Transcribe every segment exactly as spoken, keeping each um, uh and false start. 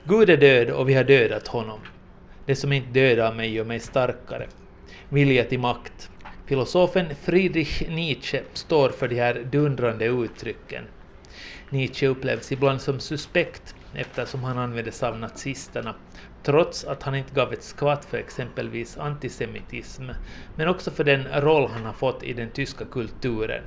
Gud är död och vi har dödat honom. Det som inte dödar mig gör mig starkare. Vilja till makt. Filosofen Friedrich Nietzsche står för de här dundrande uttrycken. Nietzsche upplevs ibland som suspekt eftersom han användes av nazisterna, trots att han inte gav ett skvatt för exempelvis antisemitism, men också för den roll han har fått i den tyska kulturen.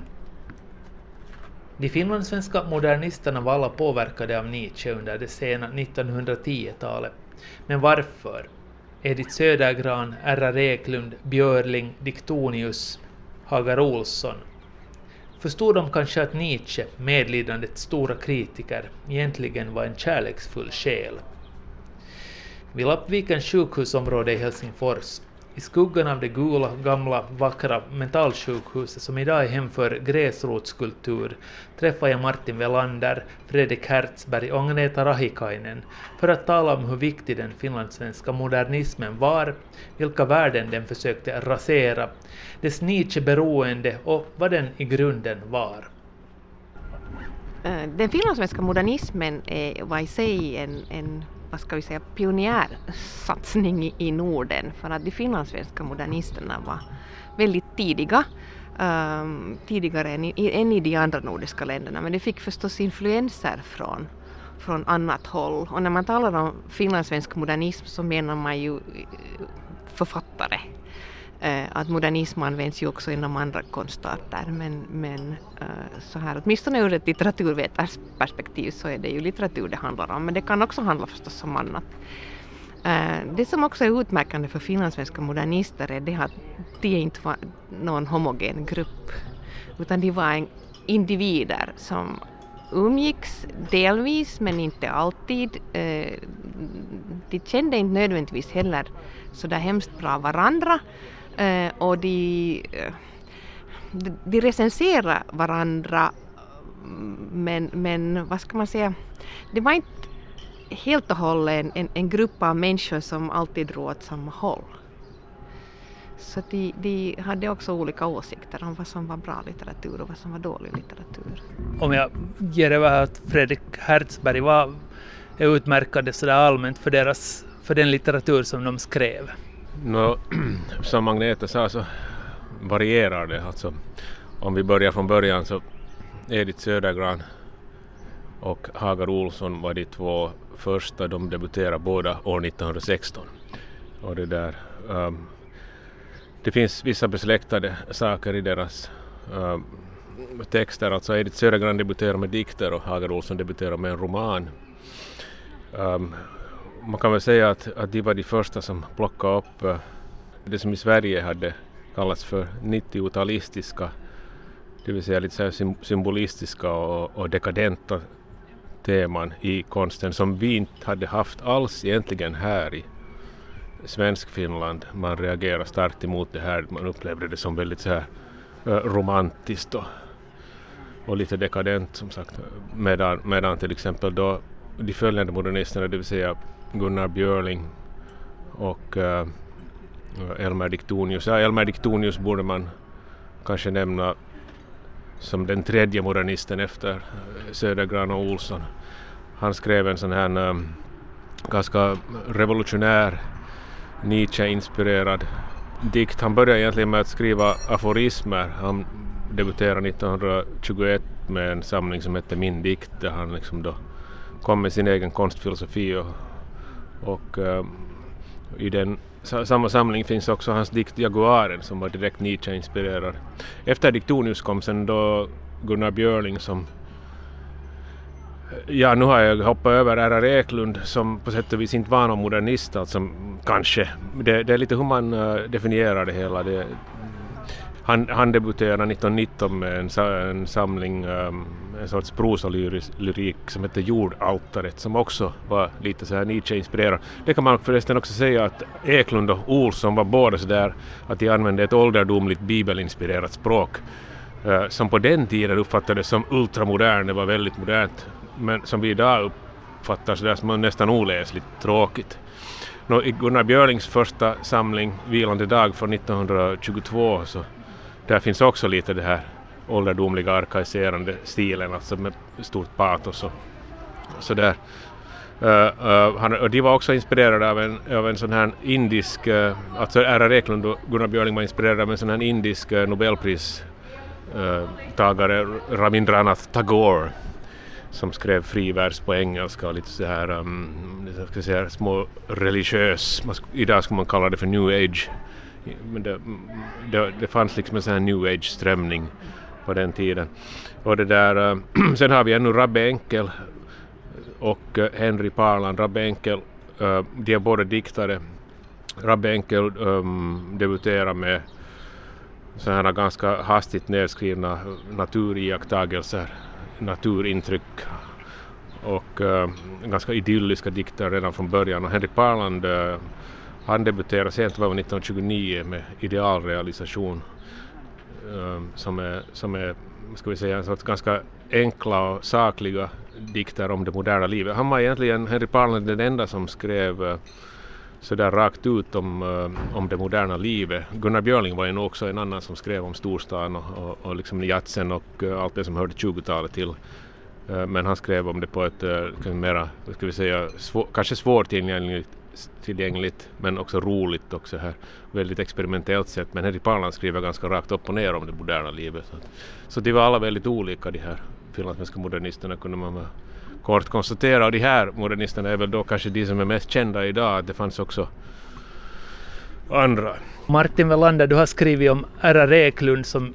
De finlandssvenska modernisterna var alla påverkade av Nietzsche under det sena nittonhundratio-talet. Men varför? Edith Södergran, R R Eklund, Björling, Diktonius, Hagar Olsson. Förstod de kanske att Nietzsche, medlidandets stora kritiker, egentligen var en kärleksfull själ? Vid Lappvikens sjukhusområde i Helsingfors, i skuggan av det gula, gamla, vackra mentalsjukhuset som idag är hem för gräsrotskultur, träffade jag Martin Welander, Fredrik Hertzberg och Agneta Rahikainen för att tala om hur viktig den finlandssvenska modernismen var, vilka värden den försökte rasera, dess Nietzsche-beroende och vad den i grunden var. Den finlandssvenska modernismen var i sig en, en vad ska vi säga, pionjärsatsning i, i Norden, för att de finlandssvenska modernisterna var väldigt tidiga, um, tidigare än i, än i de andra nordiska länderna, men de fick förstås influenser från, från annat håll. Och när man talar om finlandssvensk modernism så menar man ju författare. Uh, att modernism används ju också inom andra konstarter, men, men uh, så här, åtminstone ur ett litteraturvetarperspektiv så är det ju litteratur det handlar om, men det kan också handla förstås om annat. Uh, det som också är utmärkande för finlandssvenska modernister är det att de inte var någon homogen grupp, utan de var en individer som umgicks delvis men inte alltid. Uh, de kände inte nödvändigtvis heller så där hemskt bra varandra. Uh, och de, uh, de, de recenserar varandra, men, men vad ska man säga, det var inte helt och hållet en, en, en grupp av människor som alltid drog åt samma håll. Så de, de hade också olika åsikter om vad som var bra litteratur och vad som var dålig litteratur. Om jag ger över att Fredrik Hertzberg var utmärkade så där allmänt för, deras, för den litteratur som de skrev. No, som Agneta sa så varierar det. Alltså, om vi börjar från början så Edith Södergran och Hagar Olsson var de två första. De debuterade båda år nittonhundrasexton. Och det, där, um, det finns vissa besläktade saker i deras um, texter. Alltså Edith Södergran debuterade med dikter och Hagar Olsson debuterade med en roman. Um, Man kan väl säga att, att de var de första som plockade upp uh, det som i Sverige hade kallats för nittio-talistiska, det vill säga lite så här symbolistiska och, och dekadenta teman i konsten som vi inte hade haft alls egentligen här i svensk Finland. Man reagerar starkt emot det här, man upplevde det som väldigt så här uh, romantiskt och, och lite dekadent som sagt, medan, medan till exempel då de följande modernisterna, det vill säga Gunnar Björling och uh, Elmer Diktonius. Ja, Elmer Diktonius borde man kanske nämna som den tredje modernisten efter Södergran och Olsson. Han skrev en sån här um, ganska revolutionär Nietzsche-inspirerad dikt. Han började egentligen med att skriva aforismer. Han debuterade nittonhundratjugoett med en samling som hette Min dikt, där han liksom då kom med sin egen konstfilosofi och, och uh, i den samma samling finns också hans dikt Jaguaren som var direkt Nietzsche-inspirerad. Efter Diktonius kom sen då Gunnar Björling som, ja nu har jag hoppat över R R Eklund som på sätt och vis inte var någon modernist, alltså kanske, det, det är lite hur man uh, definierar det hela. Det, han, han debuterade nittonhundranitton med en, en samling, um, en sorts prosalyrik som heter Jordaltaret, som också var lite så här Nietzsche-inspirerad. Det kan man förresten också säga att Eklund och Olsson var båda så där att de använde ett ålderdomligt bibelinspirerat språk uh, som på den tiden uppfattades som ultramodern, det var väldigt modernt, men som vi idag uppfattar så där som nästan oläsligt tråkigt. Nå, i Gunnar Björlings första samling Vilande dag från nittonhundratjugotvå så där finns också lite det här ålderdomliga arkaiserande stilen, alltså med stort patos och så där. Uh, uh, han, och de var också inspirerade av en, av en sån här indisk, uh, alltså R R Eklund och Gunnar Björling var inspirerade av en sån här indisk uh, Nobelpristagare, uh, Rabindranath Tagore, som skrev frivers på engelska och lite så här, um, jag ska säga, små religiös, idag skulle man kalla det för New Age, men det, det, det fanns liksom en sån här New Age-strömning på den tiden. Och det där, uh, sen har vi ännu Rabbe Enkel och uh, Henry Parland. Rabbe Enkel, uh, de är båda diktare. Rabbe Enkel um, debuterar med så här ganska hastigt nedskrivna naturiakttagelser, naturintryck och uh, ganska idylliska dikter redan från början. Och Henry Parland, uh, han debuterade sent, var nittonhundratjugonio med Idealrealisation, uh, som är, som är ska vi säga, en sorts ganska enkla och sakliga dikter om det moderna livet. Han var egentligen, Henry Parland, den enda som skrev uh, sådär rakt ut om, uh, om det moderna livet. Gunnar Björling var ju också en annan som skrev om storstan och, och, och liksom jatsen och uh, allt det som hörde tjugotalet till. Uh, men han skrev om det på ett uh, mera, ska vi säga, svår, kanske svårtillgängligt tillgängligt, men också roligt och så här väldigt experimentellt sätt. Men Henry Parland skriver ganska rakt upp och ner om det moderna livet. Så, så de var alla väldigt olika, de här finlandssvenska modernisterna, kunde man kort konstatera. Och de här modernisterna är väl då kanske de som är mest kända idag. Det fanns också andra. Martin Welander, du har skrivit om R R Eklund som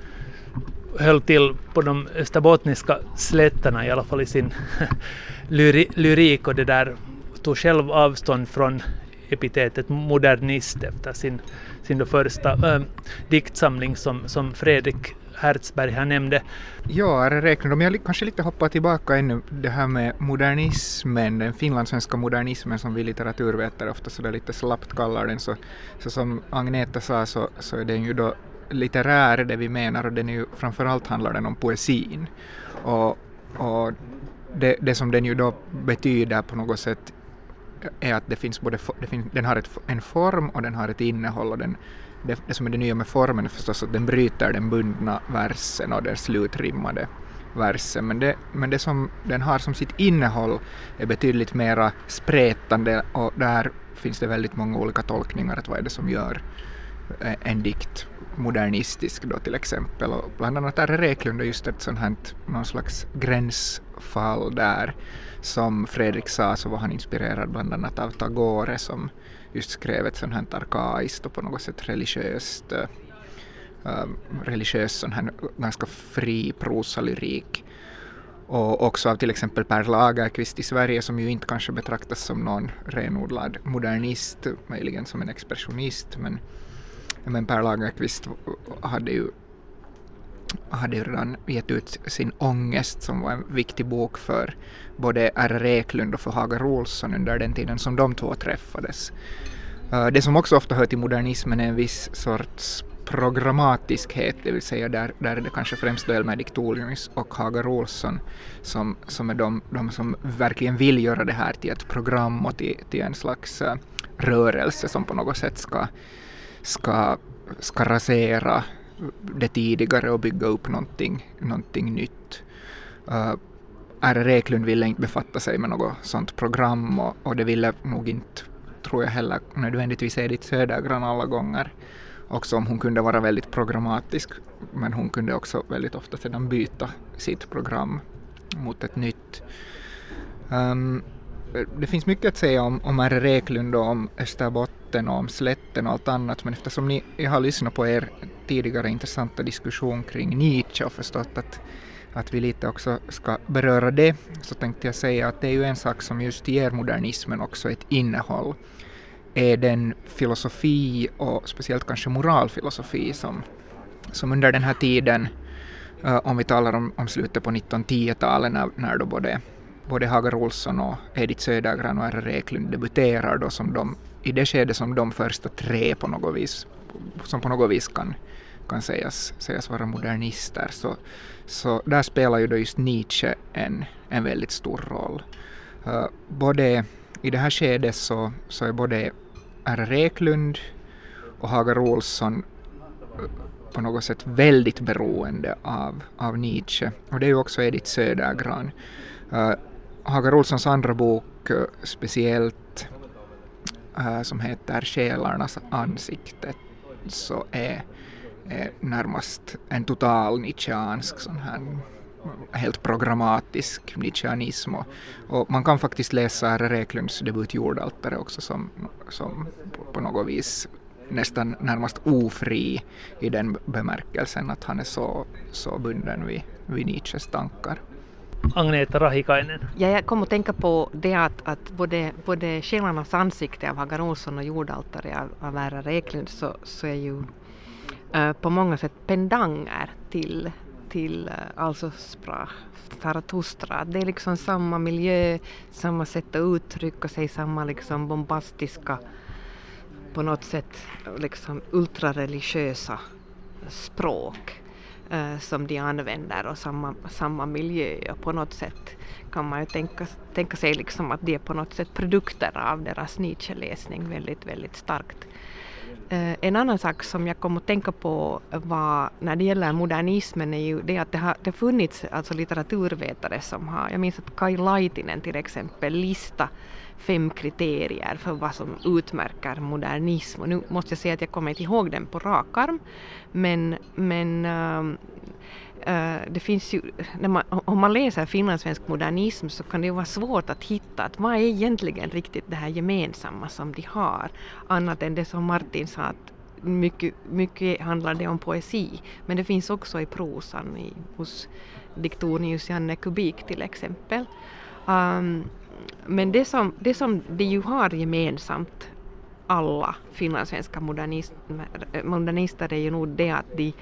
höll till på de österbottniska slätterna, i alla fall i sin lyri- lyrik, och det där tog själv avstånd från epitetet modernist efter sin, sin då första äh, diktsamling som, som Fredrik Hertzberg här nämnde. Ja, R R Eklund, om jag kanske lite hoppar tillbaka ännu, det här med modernismen, den finlandssvenska modernismen som vi litteraturvetare ofta så där lite slappt kallar den, så, så som Agneta sa så, så är den ju då litterär, det vi menar, och den är ju framförallt handlar den om poesin. Och, och det, det som den ju då betyder på något sätt är att det finns både, det finns, den har ett, en form och den har ett innehåll, och den, det, det som är det nya med formen är förstås att den bryter den bundna versen och den slutrimmade versen, men det, men det som den har som sitt innehåll är betydligt mera sprätande, och där finns det väldigt många olika tolkningar att vad är det som gör en dikt modernistisk då till exempel, och bland annat R R Eklund är just ett sånt här någon slags gränsfall där. Som Fredrik sa så var han inspirerad bland annat av Tagore som just skrev ett sånt här arkaiskt och på något sätt religiöst uh, religiös sån här ganska fri prosalyrik, och också av till exempel Per Lagerkvist i Sverige som ju inte kanske betraktas som någon renodlad modernist, möjligen som en expressionist, men Men Per Lagerkvist hade ju, hade ju redan gett ut sin Ångest som var en viktig bok för både R R Eklund och för Hagar Olsson under den tiden som de två träffades. Det som också ofta hör till modernismen är en viss sorts programmatiskhet, det vill säga där, där är det kanske främst Elmer Diktolius och Hagar Olsson som, som är de, de som verkligen vill göra det här till ett program och till, till en slags uh, rörelse som på något sätt ska Ska, ska rasera det tidigare och bygga upp någonting, någonting nytt. Uh, R R Eklund ville inte befatta sig med något sånt program, och, och det ville nog inte, tror jag heller, nödvändigtvis Edith Södergran alla gånger. Också om hon kunde vara väldigt programmatisk, men hon kunde också väldigt ofta sedan byta sitt program mot ett nytt. Um, Det finns mycket att säga om, om R R Eklund och om Österbotten och om slätten och allt annat, men eftersom ni, jag har lyssnat på er tidigare intressanta diskussion kring Nietzsche och förstått att, att vi lite också ska beröra det, så tänkte jag säga att det är ju en sak som just ger modernismen också ett innehåll. Är den filosofi och speciellt kanske moralfilosofi som, som under den här tiden, uh, om vi talar om, om slutet på nittonhundratiotalet när, när då både Både Hagar Olsson och Edith Södergran och R R Eklund debuterar då som de, i det skede som de första tre på något vis, som på något vis kan, kan sägas, sägas vara modernister, så, så där spelar ju då just Nietzsche en, en väldigt stor roll. Uh, både i det här skedet så, så är både R R Eklund och Hagar Olsson uh, på något sätt väldigt beroende av, av Nietzsche, och det är ju också Edith Södergran. Uh, Hagar Olssons andra bok och uh, speciellt uh, som heter Själarnas ansikte, så är, är närmast en total nietzscheansk sån här helt programmatisk nietzscheanism, och, och man kan faktiskt läsa R R Eklunds debut Jordaltare också som, som på, på något vis nästan närmast ofri i den bemärkelsen att han är så, så bunden vid, vid Nietzsches tankar. Agneta Rahikainen. Ja, jag kommer att tänka på det att, att både, både Själarnas ansikte av Hagar Olsson och Jordaltare av, av R R Eklund så, så är ju uh, på många sätt pendanger till, till uh, alltså spra, Zarathustra. Det är liksom samma miljö, samma sätt att uttrycka sig, samma liksom bombastiska, på något sätt liksom ultrareligiösa språk eh, som de använder, och samma, samma miljö, och på något sätt kan man ju tänka, tänka sig liksom att det är på något sätt produkter av deras Nietzsche-läsning väldigt, väldigt starkt. Eh, en annan sak som jag kom att tänka på var, när det gäller modernismen, är ju det att det har det funnits alltså litteraturvetare som har, jag minns att Kai Laitinen till exempel lista fem kriterier för vad som utmärker modernism. Och nu måste jag säga att jag kommer inte ihåg den på rak arm, men, men uh, uh, det finns ju, när man, om man läser finlandssvensk modernism så kan det ju vara svårt att hitta att vad är egentligen riktigt det här gemensamma som de har, annat än det som Martin sa, att mycket, mycket handlar det om poesi, men det finns också i prosan i, hos Diktonius Janne Kubik till exempel. Um, Men det som, det som de ju har gemensamt, alla finlandssvenska modernister, är ju nog det att de,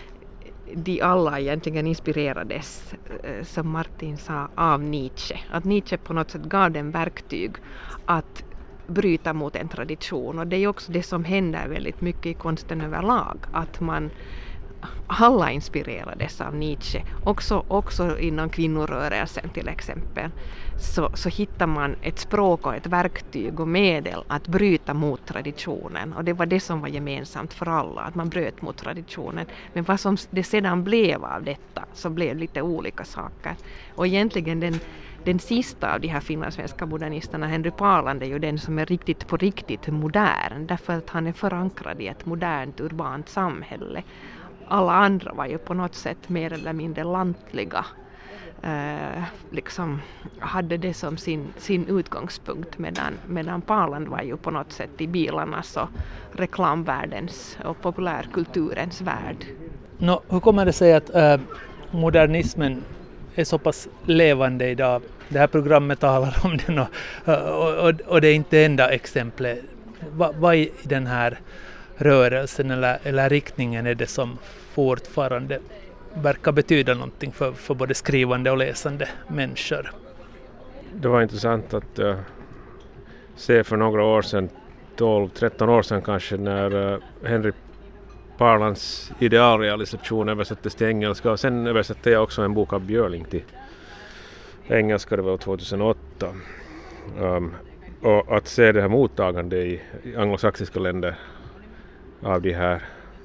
de alla egentligen inspirerades, som Martin sa, av Nietzsche. Att Nietzsche på något sätt gav dem verktyg att bryta mot en tradition. Och det är också det som händer väldigt mycket i konsten överlag, att man alla inspirerades av Nietzsche, också, också inom kvinnorörelsen till exempel, så, så hittar man ett språk och ett verktyg och medel att bryta mot traditionen, och det var det som var gemensamt för alla, att man bröt mot traditionen. Men vad som det sedan blev av detta, så blev lite olika saker, och egentligen den Den sista av de här finlandssvenska modernisterna, Henry Parland, är ju den som är riktigt på riktigt modern, därför att han är förankrad i ett modernt urbant samhälle. Alla andra var ju på något sätt mer eller mindre lantliga, eh, liksom hade det som sin, sin utgångspunkt, medan, medan Parland var ju på något sätt i bilarnas och reklamvärldens och populärkulturens värld. No, hur kommer det sig att äh, modernismen är så pass levande idag? Det här programmet talar om den, och, och, och, och det är inte enda exemplet. Va, vad i den här rörelsen eller, eller riktningen är det som fortfarande verkar betyda någonting för, för både skrivande och läsande människor? Det var intressant att uh, se för några år sedan, tolv tretton år sedan kanske, när uh, Henry Parlands idealrealisation översattes till engelska, och sen översatte jag också en bok av Björling till engelska, det var tjugohundraåtta. Um, och att se det här mottagande i, i anglosaxiska länder av de här,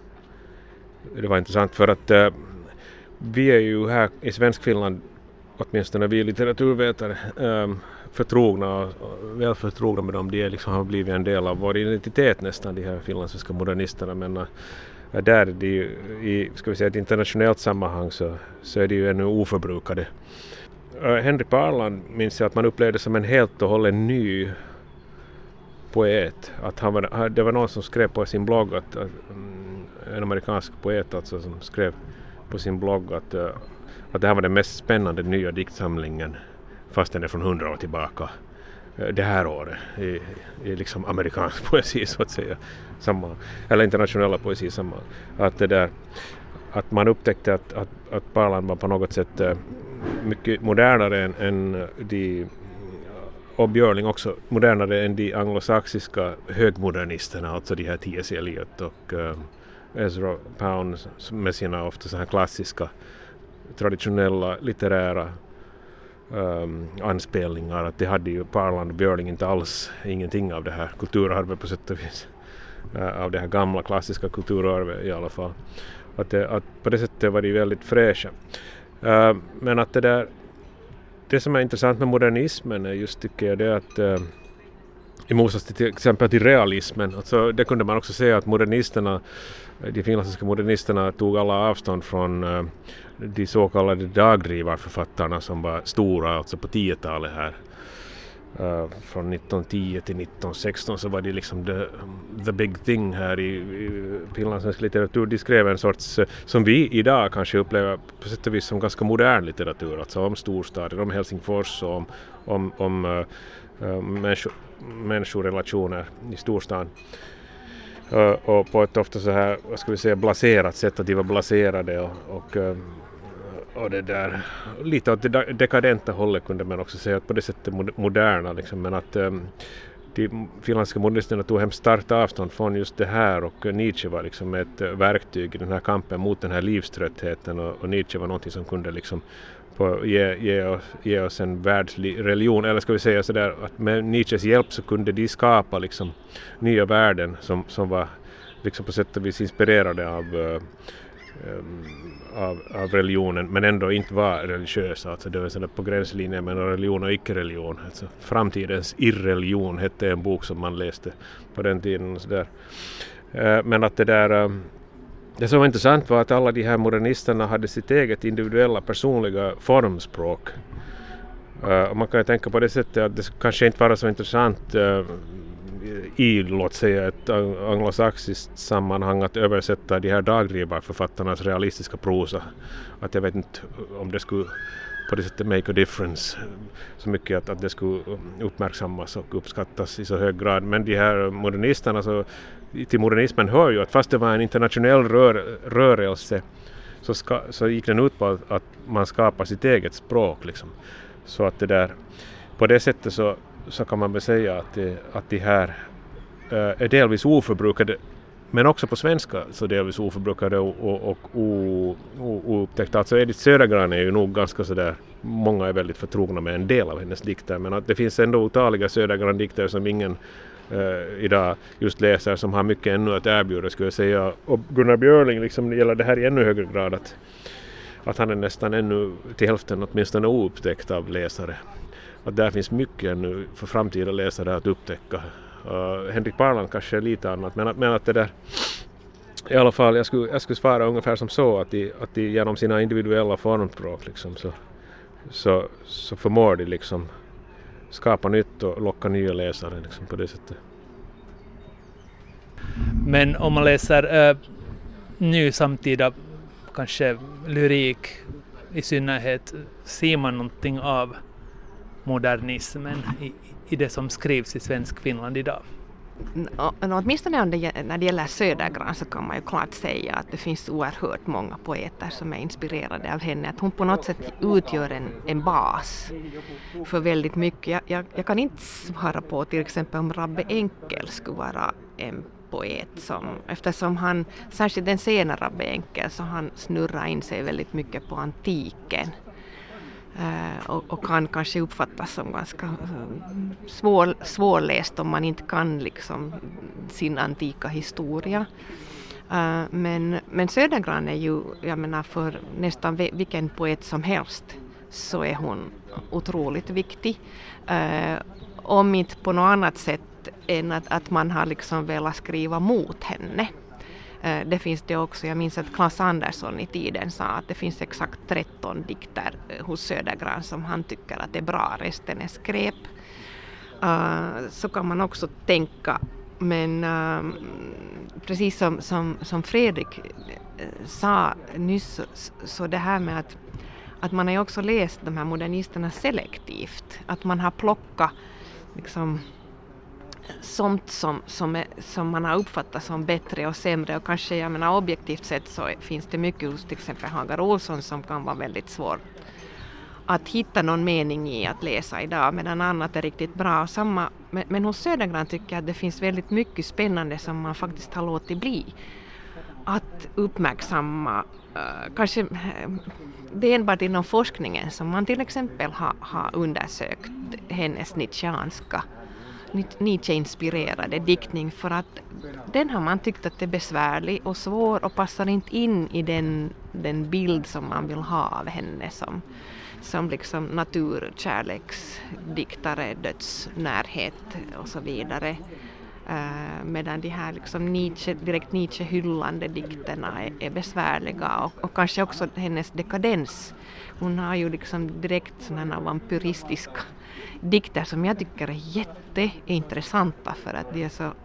det var intressant, för att uh, vi är ju här i Svenskfinland, åtminstone vi litteraturvetare, um, förtrogna och, och väl förtrogna med dem. De liksom har blivit en del av vår identitet nästan, de här finlandssvenska modernisterna, men uh, där är det ju, i ska vi säga, ett internationellt sammanhang så, så är det ju ännu oförbrukade. Uh, Henry Parland minns jag att man upplevde som en helt och hållet ny poet. Att han var, det var någon som skrev på sin blogg, att, att en amerikansk poet alltså, som skrev på sin blogg att, uh, att det här var den mest spännande nya diktsamlingen, fast den är från hundra år tillbaka, uh, det här året i, i liksom amerikansk poesi så att säga, samma, eller internationella poesi samma. Att, det där, att man upptäckte att, att, att Parland var på något sätt uh, mycket modernare än, än de, och Björling också modernare än de anglosaxiska högmodernisterna, alltså de här T S Eliot och uh, Ezra Pound med sina ofta så här klassiska traditionella litterära um, anspelningar. Att det hade ju Parland och Björling inte alls ingenting av det här kulturarvet på sätt och vis, uh, av det här gamla klassiska kulturarvet i alla fall. Att, det, att på det sättet var de väldigt fräscha. Uh, men att det där det som är intressant med modernismen är just tycker jag det att uh, i motsats till till exempel till realismen, alltså det kunde man också säga att modernisterna, de finländska modernisterna tog alla avstånd från uh, de så kallade dagdrivarförfattarna som var stora, alltså på tiotalet här. Uh, från nitton tio till nitton sexton så var det liksom the, the big thing här i, i finlandssvensk litteratur. De skrev en sorts, uh, som vi idag kanske upplever på sätt och vis som ganska modern litteratur, alltså om storstaden, om Helsingfors och om, om, om uh, uh, människo, människorelationer i storstan. Uh, och på ett ofta så här, vad ska vi säga, blaserat sätt, att de var blaserade och, och uh, och det där lite åt det dekadenta hållet kunde man också säga att på det sättet moderna liksom, men att um, de finländska modernisterna tog hemskt starkt avstånd från just det här och Nietzsche var liksom ett verktyg i den här kampen mot den här livströttheten och, och Nietzsche var någonting som kunde liksom på, ge, ge, oss, ge oss en världslig religion, eller ska vi säga sådär att med Nietzsches hjälp så kunde de skapa liksom nya värden som, som var liksom på sätt och vis inspirerade av uh, um, Av, av religionen men ändå inte var religiösa, alltså det var sådär på gränslinjen mellan religion och icke-religion. Alltså, Framtidens irreligion hette en bok som man läste på den tiden och sådär. Uh, men att det där uh, det som var intressant var att alla de här modernisterna hade sitt eget individuella personliga formspråk. Uh, och man kan ju tänka på det sättet att det kanske inte var så intressant uh, i, låt säga, ett anglosaxiskt sammanhang att översätta de här dagdrivarförfattarnas realistiska prosa. Att jag vet inte om det skulle på det sättet make a difference så mycket att, att det skulle uppmärksammas och uppskattas i så hög grad. Men de här modernisterna, så, till modernismen hör ju att fast det var en internationell rör, rörelse så, ska, så gick den ut på att, att man skapar sitt eget språk. Liksom. Så att det där, på det sättet så så kan man väl säga att, det, att de här äh, är delvis oförbrukade men också på svenska så delvis oförbrukade och, och, och o, o, oupptäckta. Alltså Edith Södergran är ju nog ganska sådär, många är väldigt förtrogna med en del av hennes dikter men att det finns ändå otaliga Södergran-dikter som ingen äh, idag just läser som har mycket ännu att erbjuda skulle jag säga. Och Gunnar Björling liksom gäller det här i ännu högre grad att, att han är nästan ännu till hälften åtminstone oupptäckt av läsare. Att där finns mycket nu för framtida läsare att upptäcka. Uh, Henrik Parland kanske är lite annat, men att, men att det där i alla fall, jag skulle, jag skulle svara ungefär som så att de, att de genom sina individuella formspråk liksom, så, så, så förmår de liksom skapa nytt och locka nya läsare liksom, på det sättet. Men om man läser äh, nu samtida kanske lyrik i synnerhet, ser man någonting av modernismen i, i det som skrivs i svensk Finland idag? No, no, åtminstone om det, när det gäller Södergran så kan man ju klart säga att det finns oerhört många poeter som är inspirerade av henne. Att hon på något sätt utgör en, en bas för väldigt mycket. Jag, jag, jag kan inte svara på till exempel om Rabbe Enkel skulle vara en poet som, eftersom han, särskilt den sena Rabbe Enkel, så han snurrar in sig väldigt mycket på antiken. Uh, och, och kan kanske uppfattas som ganska uh, svår, svårläst om man inte kan liksom sin antika historia. Uh, men, men Södergran är ju, jag menar för nästan vilken poet som helst så är hon otroligt viktig. Uh, om inte på något annat sätt än att, att man har liksom velat skriva mot henne. Det finns det också, jag minns att Claes Andersson i tiden sa att det finns exakt tretton dikter hos Södergran som han tycker att det är bra, resten är skräp. Uh, så kan man också tänka, men uh, precis som, som, som Fredrik uh, sa nyss, så, så det här med att, att man har ju också läst de här modernisterna selektivt, att man har plockat liksom sånt som, som, är, som man har uppfattat som bättre och sämre, och kanske, jag menar, objektivt sett så finns det mycket hos till exempel Hagar Olsson som kan vara väldigt svårt att hitta någon mening i att läsa idag, medan annat är riktigt bra. Samma, men, men hos Södergran tycker jag att det finns väldigt mycket spännande som man faktiskt har låtit bli att uppmärksamma. Uh, kanske uh, det är enbart inom forskningen som man till exempel har, har undersökt hennes nietzscheanska Nietzsche-inspirerade diktning, för att den har man tyckt att det är besvärlig och svår och passar inte in i den, den bild som man vill ha av henne som, som liksom naturkärleksdiktare, dödsnärhet och så vidare. Uh, medan de här liksom Nietzsche, direkt Nietzsche-hyllande dikterna är, är besvärliga och, och kanske också hennes dekadens. Hon har ju liksom direkt sådana vampyristiska dikter som jag tycker är jätteintressanta för att de är så,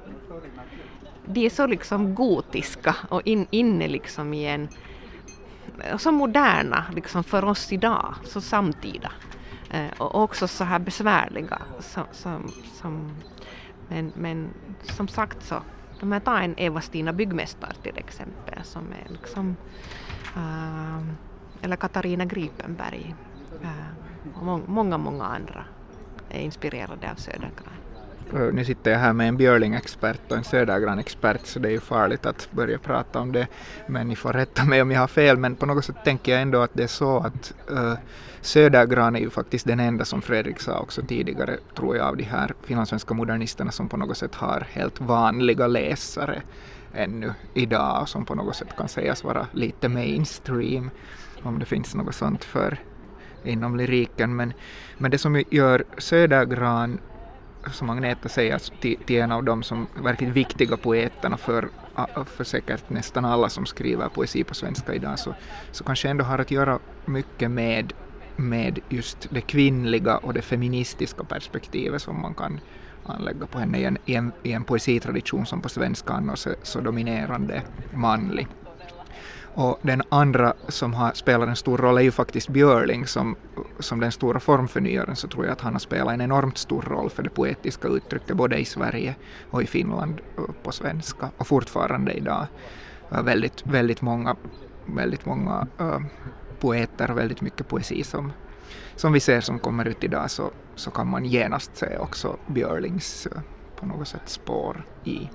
de är så liksom gotiska och in, inne liksom i en så moderna liksom för oss idag, så samtida uh, och också så här besvärliga som, som, som Men, men som sagt så, de här tar en Eva-Stina Byggmästare till exempel som är liksom, uh, eller Katarina Gripenberg uh, och må- många, många andra är inspirerade av Södergran. Nu sitter jag här med en Björling-expert och en Södergran-expert, så det är ju farligt att börja prata om det, men ni får rätta mig om jag har fel, men på något sätt tänker jag ändå att det är så att uh, Södergran är ju faktiskt den enda, som Fredrik sa också tidigare, tror jag, av de här finlandssvenska modernisterna som på något sätt har helt vanliga läsare ännu idag, som på något sätt kan sägas vara lite mainstream, om det finns något sånt för inom lyriken, men, men det som gör Södergran, som Agneta säger, till, till en av de som verkligt viktiga poeterna för, för säkert nästan alla som skriver poesi på svenska idag, så, så kanske ändå har att göra mycket med, med just det kvinnliga och det feministiska perspektivet som man kan anlägga på henne i en, i en, i en poesitradition som på svenska annars är så dominerande manlig. Och den andra som har spelat en stor roll är ju faktiskt Björling, som, som den stora formförnyaren, så tror jag att han har spelat en enormt stor roll för det poetiska uttrycket både i Sverige och i Finland på svenska, och fortfarande idag. Väldigt, väldigt många, väldigt många uh, poeter och väldigt mycket poesi som, som vi ser som kommer ut idag, så, så kan man genast se också Björlings uh, på något sätt spår i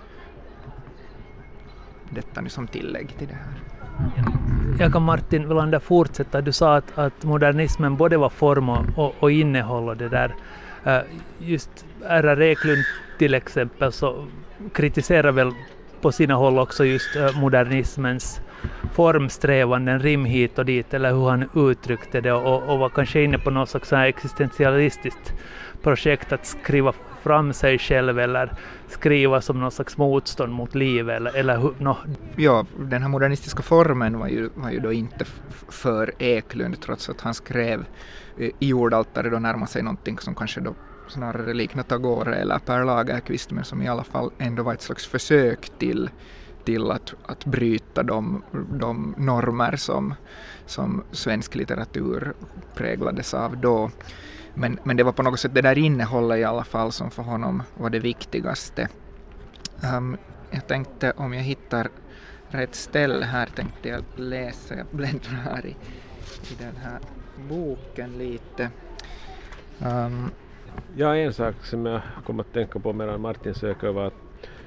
detta nu som tillägg till det här. Jag kan, Martin Welander, fortsätta. Du sa att, att modernismen både var form och, och, och innehåll och det där. Uh, just R R Eklund till exempel så kritiserar väl på sina håll också just uh, modernismens formsträvanden, rim hit och dit, eller hur han uttryckte det, och, och var kanske inne på något slags existentialistiskt projekt att skriva fram sig själv eller skriva som någon slags motstånd mot livet eller, eller hur, no. Ja, den här modernistiska formen var ju, var ju då inte f- för Eklund, trots att han skrev i Jordaltare då närmar sig någonting som kanske då snarare liknar Tagore eller Per Lagerkvist, men som i alla fall ändå var ett slags försök till, till att, att bryta de, de normer som, som svensk litteratur präglades av då. Men, men det var på något sätt det där innehållet i alla fall som för honom var det viktigaste. Um, jag tänkte, om jag hittar rätt ställe här, tänkte jag läsa, jag bläddrar här i, i den här boken lite. Um, Ja, en sak som jag kommer att tänka på medan Martin söker var att,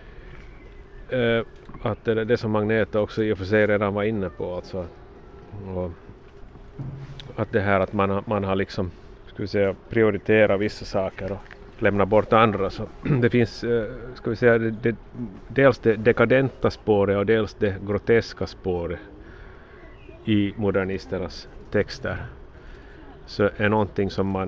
äh, att det, det som Agneta också i och för sig redan var inne på, alltså, och att det här att man, man har liksom, ska vi säga, prioritera vissa saker och lämna bort andra, så det finns, äh, ska vi säga, det, det, dels det dekadenta spåret och dels det groteska spåret i modernisternas texter, så är någonting som man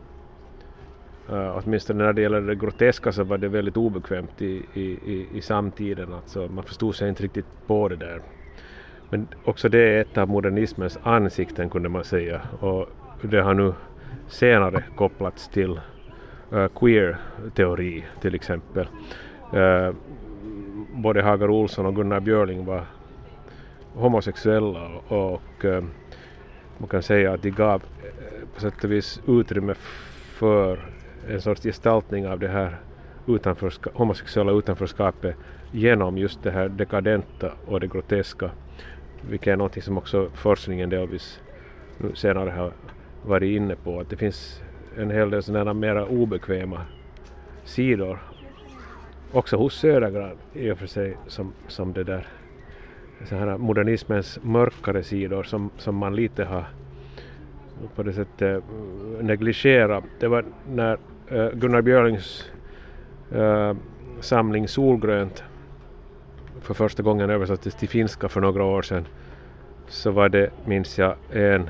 Uh, åtminstone när det gäller det groteska så var det väldigt obekvämt i, i, i, i samtiden. Alltså, man förstod sig inte riktigt på det där. Men också det är ett av modernismens ansikten, kunde man säga. Och det har nu senare kopplats till uh, queer-teori till exempel. Uh, både Hagar Olsson och Gunnar Björling var homosexuella och, och uh, man kan säga att de gav uh, på sätt och vis utrymme för en sorts gestaltning av det här utanförska- homosexuella utanförskapet genom just det här dekadenta och det groteska, vilket är något som också forskningen delvis senare har varit inne på, att det finns en hel del sådana mera obekväma sidor också hos Södergran i och för sig, som, som det där så här modernismens mörkare sidor som, som man lite har på det sättet negligera. Det var när uh, Gunnar Björlings uh, samling Solgrönt för första gången översattes till finska för några år sedan, så var det, minns jag, en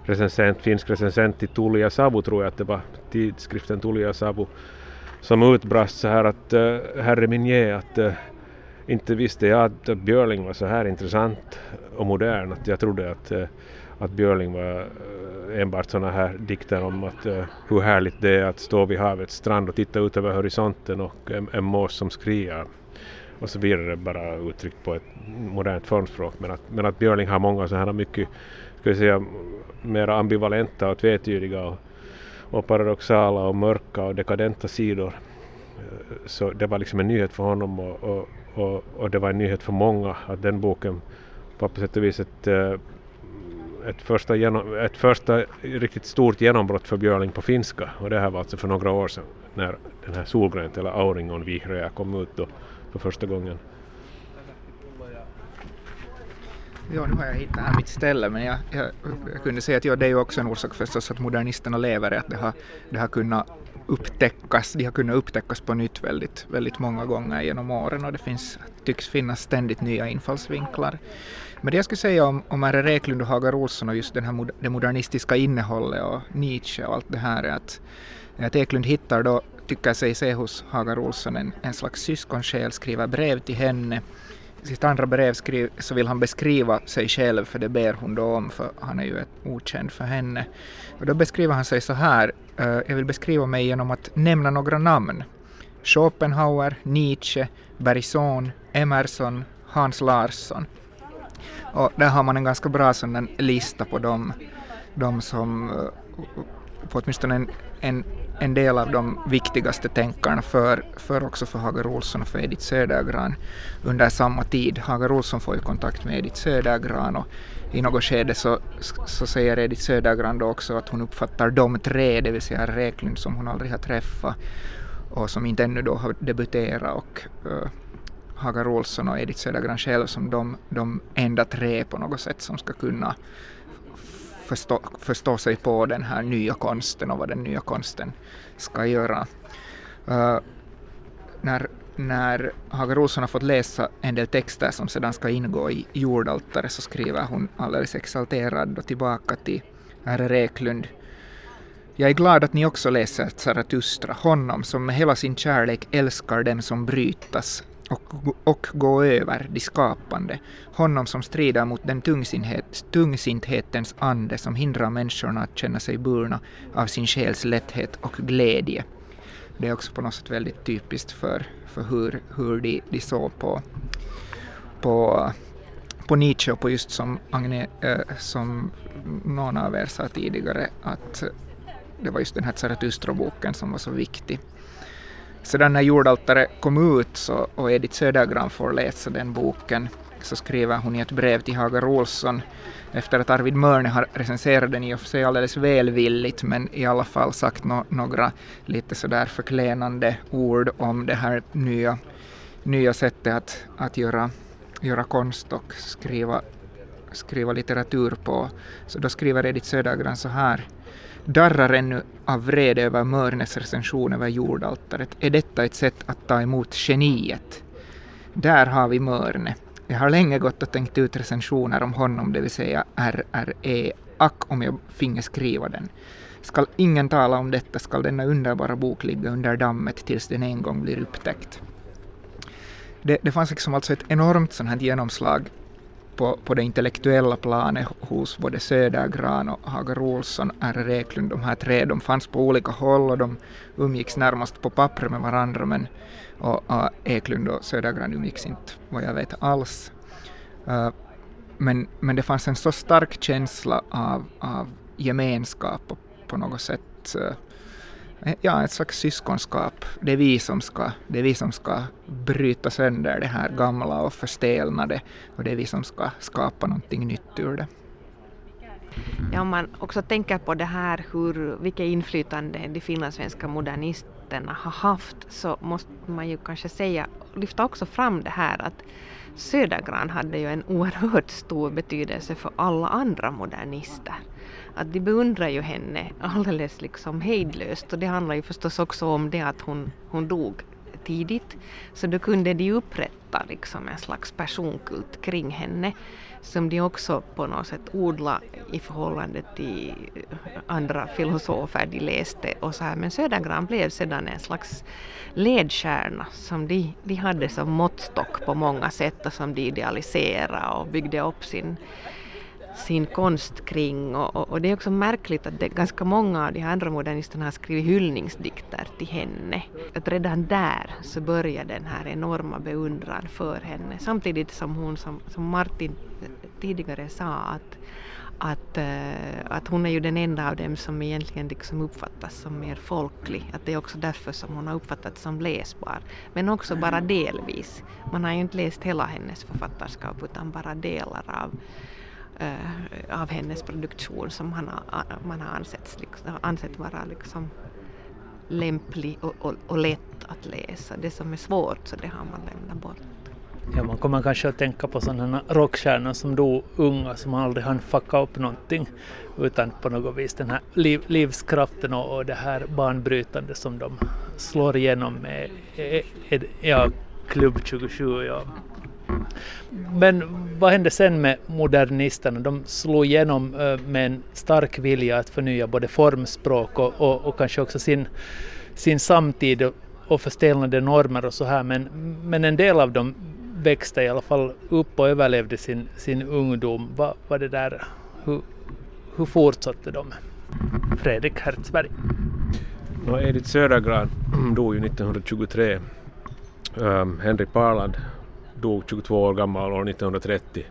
recensent, finsk recensent i Tulia Savu, tror jag att det var tidskriften Tulia Savu, som utbrast så här att uh, herre Minier, att uh, inte visste jag att uh, Björling var så här intressant och modern, att jag trodde att, uh, att Björling var uh, enbart sådana här dikter om att, uh, hur härligt det är att stå vid havets strand och titta ut över horisonten och en, en mås som skriar. Och så vidare, bara uttryckt på ett modernt formspråk. Men att, men att Björling har många så här mycket, ska vi säga, mer ambivalenta och tvetydiga och, och paradoxala och mörka och dekadenta sidor. Så det var liksom en nyhet för honom och, och, och, och det var en nyhet för många att den boken var på sätt och vis ett, ett, första, genom, ett första riktigt stort genombrott för Björling på finska. Och det här var alltså för några år sedan när den här Solgrönt eller Auringon Vihreä kom ut då för första gången. Ja, nu har jag hittat här mitt ställe, men jag, jag, jag kunde säga att ja, det är ju också en orsak förstås att modernisterna lever, att det har, det har kunnat upptäckas, de har kunnat upptäckas på nytt väldigt, väldigt många gånger genom åren, och det finns, tycks finnas ständigt nya infallsvinklar. Men det jag skulle säga om, om R R Eklund och Hagar Olsson och just den här, det modernistiska innehållet och Nietzsche och allt det här är att, att Eklund hittar då, tycker sig se hos Hagar Olsson en, en slags syskonsjäl, skriver brev till henne. I sitt andra brev skriv, så vill han beskriva sig själv, för det ber hon då om, för han är ju ett okänd för henne. Och då beskriver han sig så här: uh, jag vill beskriva mig genom att nämna några namn. Schopenhauer, Nietzsche, Bergson, Emerson, Hans Larsson. Och där har man en ganska bra sådan lista på dem, de som uh, på åtminstone en, en, en del av de viktigaste tänkarna för, för också för Hagar Olsson och för Edith Södergran under samma tid. Hagar Olsson får ju kontakt med Edith Södergran, och i något skede så, så säger Edith Södergran då också att hon uppfattar de tre, det vill säga Eklund, som hon aldrig har träffat och som inte ännu då har debuterat, och uh, Hagar Olsson och Edith Södergran själv som de, de enda tre på något sätt som ska kunna Förstå, förstå sig på den här nya konsten och vad den nya konsten ska göra. Uh, när, när Hagar Olsson har fått läsa en del texter som sedan ska ingå i jordaltare, så skriver hon alldeles exalterad och tillbaka till R R Eklund. Jag är glad att ni också läser Zarathustra, honom som med hela sin kärlek älskar dem som brytas och, och gå över de skapande, honom som strider mot den tungsinhet, tungsinthetens ande som hindrar människorna att känna sig burna av sin själs lätthet och glädje. Det är också på något sätt väldigt typiskt för, för hur, hur de, de såg på, på, på Nietzsche, och på just som, Agne, äh, som någon av er sa tidigare, att det var just den här Zarathustra-boken som var så viktig. Sedan när jordaltare kom ut så, och Edith Södergran får läsa den boken, så skriver hon i ett brev till Hagar Olsson efter att Arvid Mörne har recenserat den i och för sig alldeles välvilligt, men i alla fall sagt no- några lite sådär förklänande ord om det här nya, nya sättet att, att göra, göra konst och skriva, skriva litteratur på. Så då skriver Edith Södergran så här: darrar ännu av vrede över Mörnes recension över jordaltaret. Är detta ett sätt att ta emot geniet? Där har vi Mörne. Jag har länge gått och tänkt ut recensioner om honom, det vill säga R R E. Ack om jag finge skriva den. Skall ingen tala om detta, skall denna underbara bok ligga under dammet tills den en gång blir upptäckt. Det, det fanns liksom alltså ett enormt sånt här genomslag På, på det intellektuella planet hos både Södergran och Hagar Olsson, R R Eklund. De här tre, de fanns på olika håll och de umgicks närmast på papper med varandra, men och, och Eklund och Södergran umgicks inte vad jag vet alls. Uh, men, men det fanns en så stark känsla av, av gemenskap och på något sätt uh, ja, ett slags syskonskap. Det är vi som ska, det är vi som ska bryta sönder det här gamla och förstelnade, och det är vi som ska skapa någonting nytt ur det. Ja, om man också tänker på det här, hur, vilket inflytande de finlandssvenska modernisterna har haft, så måste man ju kanske säga, lyfta också fram det här att Södergran hade ju en oerhört stor betydelse för alla andra modernister. Att de beundrar ju henne alldeles liksom hejdlöst, och det handlar ju förstås också om det att hon, hon dog tidigt, så då kunde de upprätta liksom en slags personkult kring henne som de också på något sätt odla i förhållande till andra filosofer de läste och så här. Men Södergran blev sedan en slags ledstjärna som de, de hade som måttstock på många sätt och som de idealiserade och byggde upp sin sin konst kring, och, och, och det är också märkligt att det, ganska många av de andra modernisterna har skrivit hyllningsdikter till henne. Att redan där så börjar den här enorma beundran för henne, samtidigt som hon, som, som Martin tidigare sa, att, att, uh, att hon är ju den enda av dem som egentligen liksom uppfattas som mer folklig, att det är också därför som hon har uppfattats som läsbar, men också bara delvis. Man har ju inte läst hela hennes författarskap utan bara delar av Uh, av hennes produktion som man har, man har ansett, liksom, ansett vara liksom lämplig och, och, och lätt att läsa. Det som är svårt, så det har man lämnat bort. Ja, man kommer kanske att tänka på sådana rockstjärnor som då unga som aldrig hann fucka upp någonting, utan på något vis den här liv, livskraften och, och det här banbrytande som de slår igenom med ja, Klubb tjugosju. Ja. Men vad hände sen med modernisterna? De slog igenom med en stark vilja att förnya både formspråk och, och, och kanske också sin, sin samtid och, och förstelnade normer och så här. Men, men en del av dem växte i alla fall upp och överlevde sin, sin ungdom. Vad var det där? Hur, hur fortsatte de? Fredrik Hertzberg. No, Edith Södergran dog ju nittonhundratjugotre. Um, Henry Parland dog tjugotvå år gammal år nittonhundratrettio.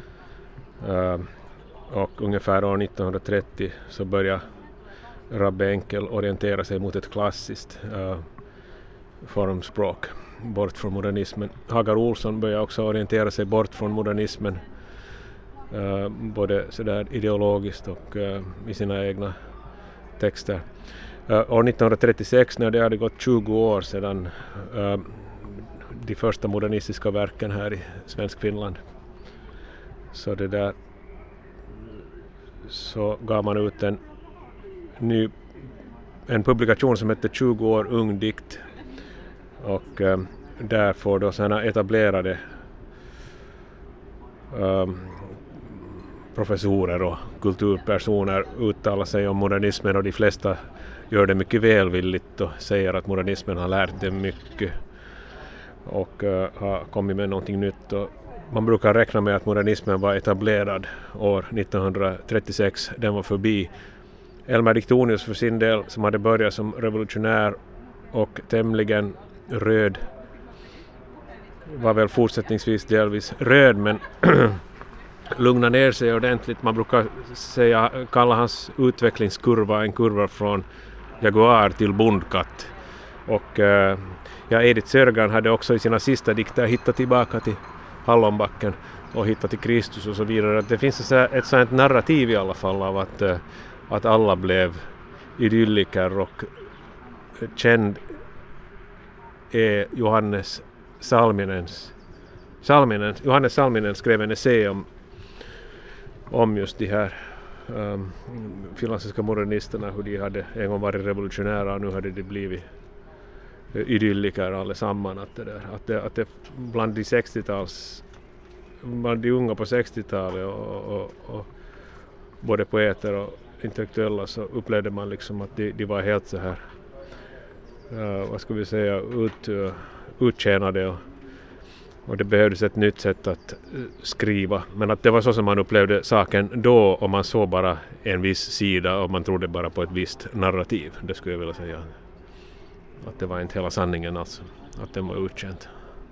Uh, och ungefär år nittonhundratrettio så började Rabbe Enkel orientera sig mot ett klassiskt uh, formspråk, bort från modernismen. Hagar Olsson började också orientera sig bort från modernismen, uh, både sådär ideologiskt och uh, i sina egna texter. Uh, år nittonhundratrettiosex, när det hade gått tjugo år sedan uh, de första modernistiska verken här i svensk Finland, så det där så gav man ut en ny en publikation som heter tjugo år ung dikt, och um, där får då sådana etablerade um, professorer och kulturpersoner uttala sig om modernismen, och de flesta gör det mycket välvilligt och säger att modernismen har lärt dem mycket och uh, har kommit med någonting nytt. Och man brukar räkna med att modernismen var etablerad år nittonhundratrettiosex, den var förbi. Elmer Diktonius för sin del, som hade börjat som revolutionär och tämligen röd, var väl fortsättningsvis delvis röd, men lugna ner sig ordentligt. Man brukar säga, kalla hans utvecklingskurva en kurva från jaguar till bondkatt. Och uh, ja, Edith Södergran hade också i sina sista dikter hittat tillbaka till Hallonbacken och hittat till Kristus och så vidare. Det finns ett sådant narrativ i alla fall av att, uh, att alla blev idylliker, och känd är Johannes Salminens. Salminen, Johannes Salminen skrev en essä om, om just de här um, finlandsiska modernisterna, hur de hade en gång varit revolutionära och nu hade de blivit idylliker allesamman. Att det, där, att det, att det bland de sextiotals, bland de unga på sextiotalet och, och, och både poeter och intellektuella, så upplevde man liksom att de, de var helt så här uh, vad ska vi säga ut, uh, uttjänade och Och det behövdes ett nytt sätt att skriva. Men att det var så som man upplevde saken då, och man såg bara en viss sida och man trodde bara på ett visst narrativ. Det skulle jag vilja säga. Att det var inte hela sanningen alltså. Att den var utkänd.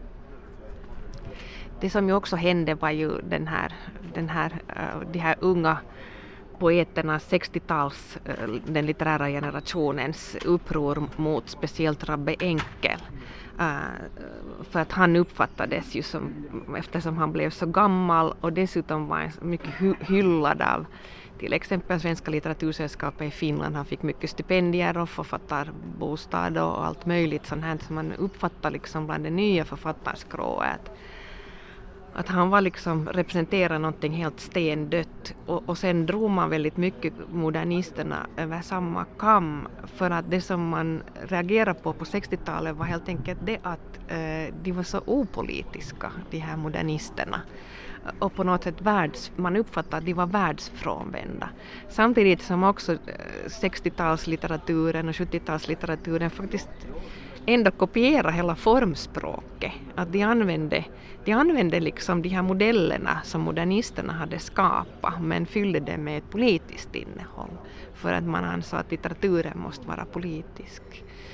Det som ju också hände var ju den här, den här, de här unga poeternas sextiotals, den litterära generationens uppror mot speciellt Rabbe Enkel. Uh, för att han uppfattades ju som, eftersom han blev så gammal och dessutom var mycket hy- hyllad av till exempel Svenska litteratursällskapet i Finland. Han fick mycket stipendier och författarbostad och allt möjligt sånt här som man uppfattar liksom bland det nya författarskrået. Att han var liksom representerar någonting helt stendött och, och sen drog man väldigt mycket modernisterna över samma kam för att det som man reagerade på på sextiotalet var helt enkelt det att eh, de var så opolitiska, de här modernisterna. Och på något sätt världs, man uppfattade att de var världsfrånvända. Samtidigt som också sextiotalslitteraturen och sjuttiotalslitteraturen faktiskt ändå kopiera hela formspråket. Att de använde, de använde liksom de här modellerna som modernisterna hade skapat men fyllde det med ett politiskt innehåll. För att man ansåg att litteraturen måste vara politisk.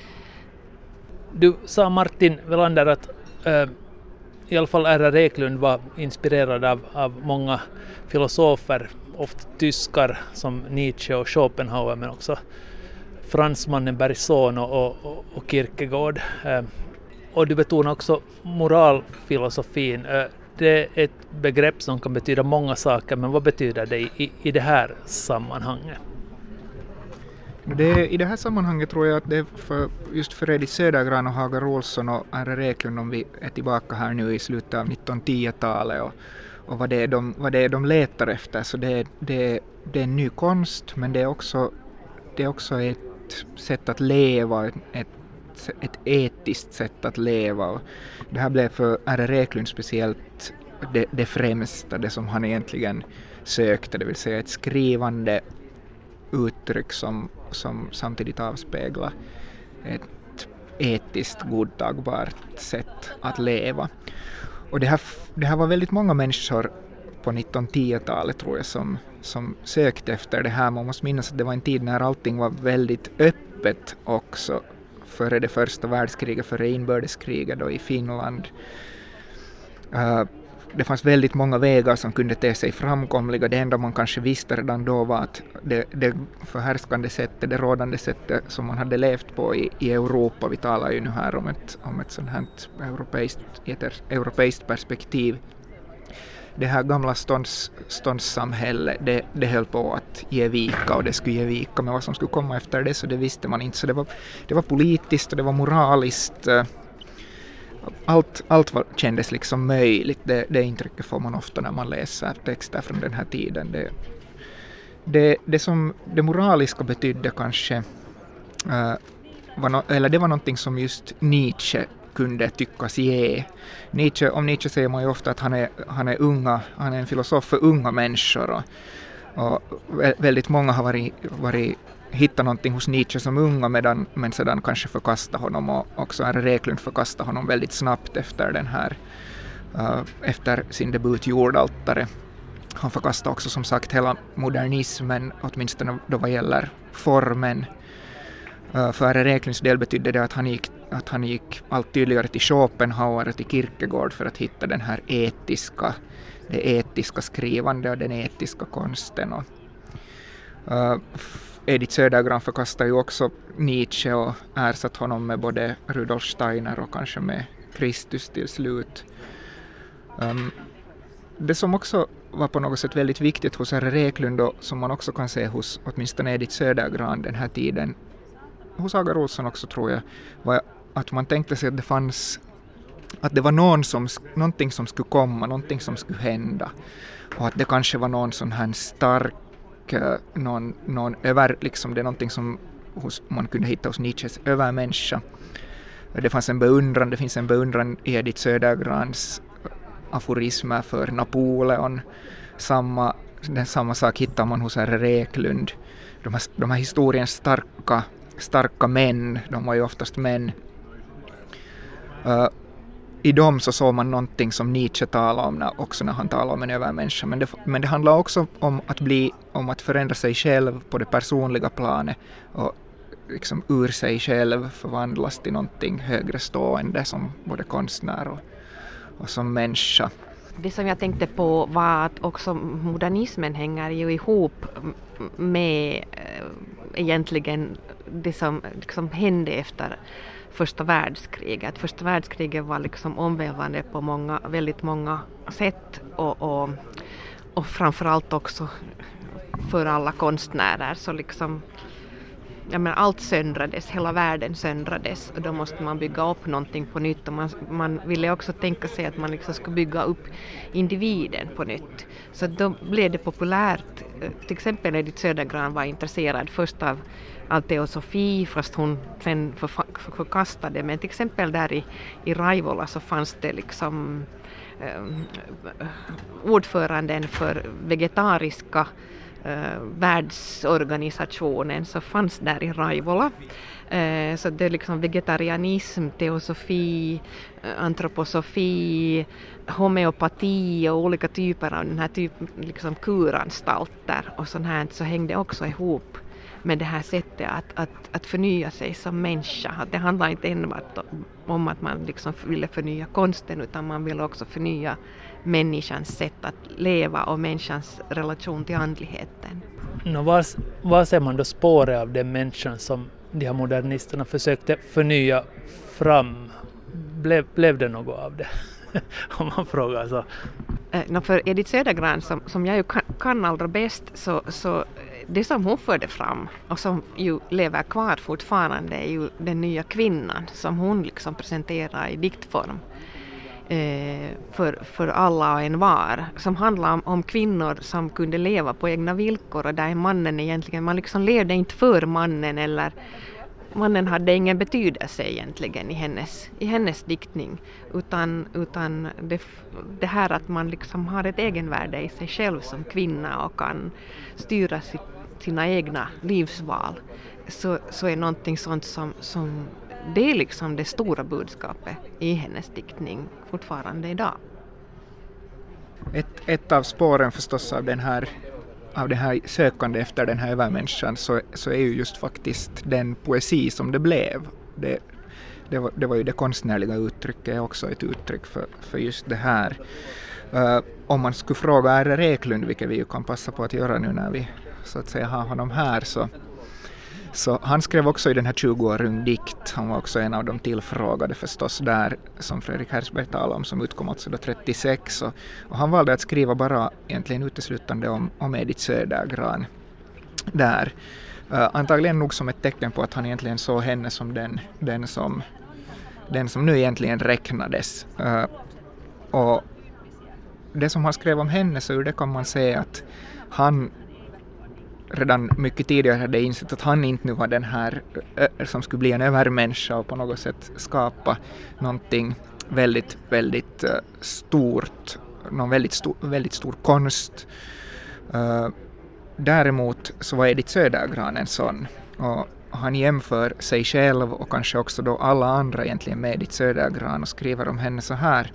Du sa Martin Welander att äh, i alla fall R R Eklund var inspirerad av, av många filosofer, ofta tyskar som Nietzsche och Schopenhauer men också fransmannen Bergson och, och, och Kierkegaard. Eh, och du betonar också moralfilosofin. Eh, det är ett begrepp som kan betyda många saker, men vad betyder det i, i det här sammanhanget? Det, I det här sammanhanget tror jag att det är för, just för Edith Södergran och Hagar Olsson och R R Eklund, om vi är tillbaka här nu i slutet av nittonhundratiotalet och, och vad, det är de, vad det är de letar efter. Så det, det, det är ny konst, men det är också, det är också ett sätt att leva, ett, ett etiskt sätt att leva. Och det här blev för R R Eklund speciellt det, det främsta, det som han egentligen sökte, det vill säga ett skrivande uttryck som, som samtidigt avspeglar ett etiskt godtagbart sätt att leva. Och det här, det här var väldigt många människor på nittonhundratiotalet tror jag som, som sökte efter det här. Man måste minnas att det var en tid när allting var väldigt öppet också före det första världskriget, före inbördeskriget då i Finland. Uh, det fanns väldigt många vägar som kunde te sig framkomliga. Det enda man kanske visste redan då var att det, det förhärskande sättet, det rådande sättet som man hade levt på i, i Europa, vi talar ju nu här om ett, om ett sånt här europeiskt, ett europeiskt perspektiv. Det här gamla stånds, ståndssamhället, det, det höll på att ge vika och det skulle ge vika, men vad som skulle komma efter det så det visste man inte. Så det var, det var politiskt och det var moraliskt. Allt, allt var, kändes liksom möjligt. Det, det intrycket får man ofta när man läser texter från den här tiden. Det, det, det som det moraliska betydde kanske, äh, var no, eller det var någonting som just Nietzsche kunde tyckas ge. Nietzsche, om Nietzsche säger man ju ofta att han är, han är, unga, han är en filosof för unga människor. Och, och väldigt många har varit, varit hitta någonting hos Nietzsche som unga medan, men sedan kanske förkasta honom, och också R R Eklund förkasta honom väldigt snabbt efter den här uh, efter sin debut Jordaltare. Han förkastade också som sagt hela modernismen, åtminstone då vad gäller formen. Uh, för R R Eklunds del betydde det att han gick, att han gick allt tydligare till Schopenhauer och till Kierkegaard för att hitta den här etiska, det etiska skrivande och den etiska konsten. Och, uh, Edith Södergran förkastar ju också Nietzsche och ersatt honom med både Rudolf Steiner och kanske med Kristus till slut. Um, det som också var på något sätt väldigt viktigt hos R R Eklund och som man också kan se hos åtminstone Edith Södergran den här tiden, hos Hagar Olsson också tror jag, var att man tänkte sig att det fanns, att det var någon som, någonting som skulle komma, någonting som skulle hända och att det kanske var någon sån här stark Någon, någon över, liksom det är någonting som hos, man kunde hitta hos Nietzsches övermänniska. Det fanns en beundran, det finns en beundran i Edith Södergrans aforismer för Napoleon. Samma, den, samma sak hittar man hos R R Eklund. De här, de här historiens starka, starka män, de var ju oftast män. Uh, I dem så såg man någonting som Nietzsche talade om när, också när han talade om en övermänniska. Men det, men det handlar också om att, bli, om att förändra sig själv på det personliga planet och liksom ur sig själv förvandlas till någonting högre stående som både konstnär och, och som människa. Det som jag tänkte på var att också modernismen hänger ju ihop med egentligen det som liksom hände efter första världskriget. Första världskriget var liksom omvälvande på många, väldigt många sätt och, och, och framförallt också för alla konstnärer. Så liksom ja, men allt söndrades, hela världen söndrades och då måste man bygga upp någonting på nytt och man, man ville också tänka sig att man liksom skulle bygga upp individen på nytt. Så då blev det populärt, till exempel Edith Södergran var intresserad först av all teosofi fast hon sen förkastade, men till exempel där i, i Raivola så fanns det liksom eh, ordföranden för vegetariska Uh, världsorganisationen så fanns där i Raivola. Uh, så det är liksom vegetarianism, teosofi, uh, antroposofi, homeopati och olika typer av den här typen liksom kuranstalter och sånt här, så hängde också ihop med det här sättet att, att, att förnya sig som människa. Att det handlar inte enbart om att man liksom ville förnya konsten utan man ville också förnya människans sätt att leva och människans relation till andligheten. No, vad, vad ser man då spåret av den människan som de här modernisterna försökte förnya fram? Blev, blev det något av det? Om man frågar så. Eh, no, för Edith Södergran som, som jag ju kan, kan allra bäst så, så det som hon förde fram och som ju lever kvar fortfarande är ju den nya kvinnan som hon liksom presenterar i diktform. Eh, för, för alla och en var, som handlar om, om kvinnor som kunde leva på egna villkor och där mannen egentligen, man liksom levde inte för mannen eller mannen hade ingen betydelse egentligen i hennes, i hennes diktning utan, utan det, det här att man liksom har ett egenvärde i sig själv som kvinna och kan styra sitt, sina egna livsval så, så är någonting sånt som, som det är liksom det stora budskapet i hennes diktning fortfarande idag. Ett, ett av spåren förstås av den här, av det här sökande efter den här övermänniskan så, så är ju just faktiskt den poesi som det blev. Det, det, var, det var ju det konstnärliga uttrycket också ett uttryck för, för just det här. Uh, om man skulle fråga R R Eklund, vilket vi ju kan passa på att göra nu när vi så att säga har honom här, så Så han skrev också i den här tjugo år ung dikt. Han var också en av de tillfrågade förstås där som Fredrik Hersberg talade om som utkom alltså då trettiosex. Och, och han valde att skriva bara egentligen uteslutande om, om Edith Södergran där. Uh, antagligen nog som ett tecken på att han egentligen såg henne som den, den, som, den som nu egentligen räknades. Uh, och det som han skrev om henne så ur det kan man säga att han redan mycket tidigare hade insett att han inte nu var den här ö, som skulle bli en övermänniska och på något sätt skapa någonting väldigt, väldigt uh, stort, någon väldigt, stor, väldigt stor konst. Uh, däremot så var Edith Södergran en sån och han jämför sig själv och kanske också då alla andra egentligen med Edith Södergran och skriver om henne så här.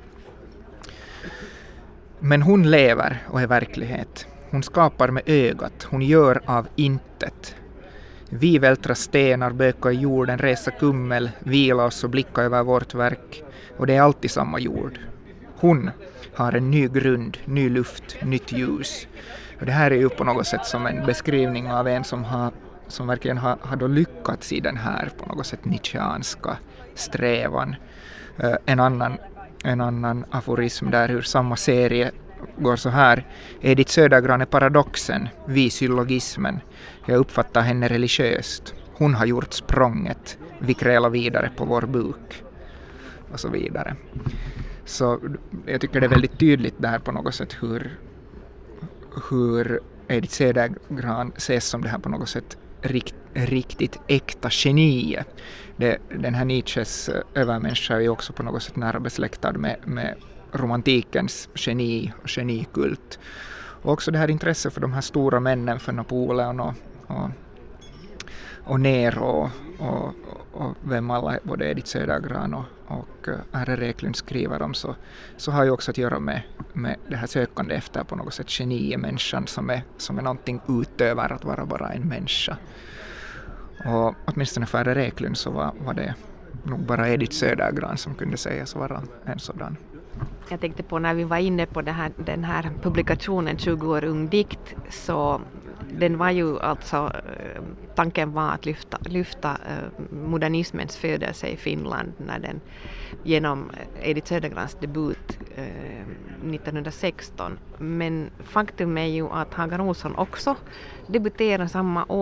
Men hon lever och är verklighet. Hon skapar med ögat, hon gör av intet. Vi vältrar stenar, böka i jorden, resa kummel, vila oss och blicka över vårt verk. Och det är alltid samma jord. Hon har en ny grund, ny luft, nytt ljus. Och det här är ju på något sätt som en beskrivning av en som, har, som verkligen har, har då lyckats i den här på något sätt nietzscheanska strävan. Uh, en, annan, en annan aforism där ur samma serie går så här. Edith Södergran är paradoxen, vi syllogismen. Jag uppfattar henne religiöst. Hon har gjort språnget. Vi krälar vidare på vår buk. Och så vidare. Så jag tycker det är väldigt tydligt där på något sätt hur, hur Edith Södergran ses som det här på något sätt rikt, riktigt äkta geni. Det, den här Nietzsches övermänniska är ju också på något sätt nära besläktad med, med romantikens geni och genikult. Och också det här intresset för de här stora männen, för Napoleon och, och, och Nero och, och, och vem alla, både Edith Södergran och, och R R Eklund skriver om, så, så har ju också att göra med, med det här sökande efter på något sätt geni, människan som är, som är någonting utöver att vara bara en människa. Och åtminstone för R R Eklund så var, var det nog bara Edith Södergran som kunde sägas vara en sådan. Jag tänkte på när vi var inne på det här, den här publikationen tjugo år ung dikt, så den var ju alltså, tanken var att lyfta, lyfta modernismens födelse i Finland när den genom Edith Södergrans debut nittonhundrasexton. Men faktum är ju att Hagar Olsson också debuterade samma år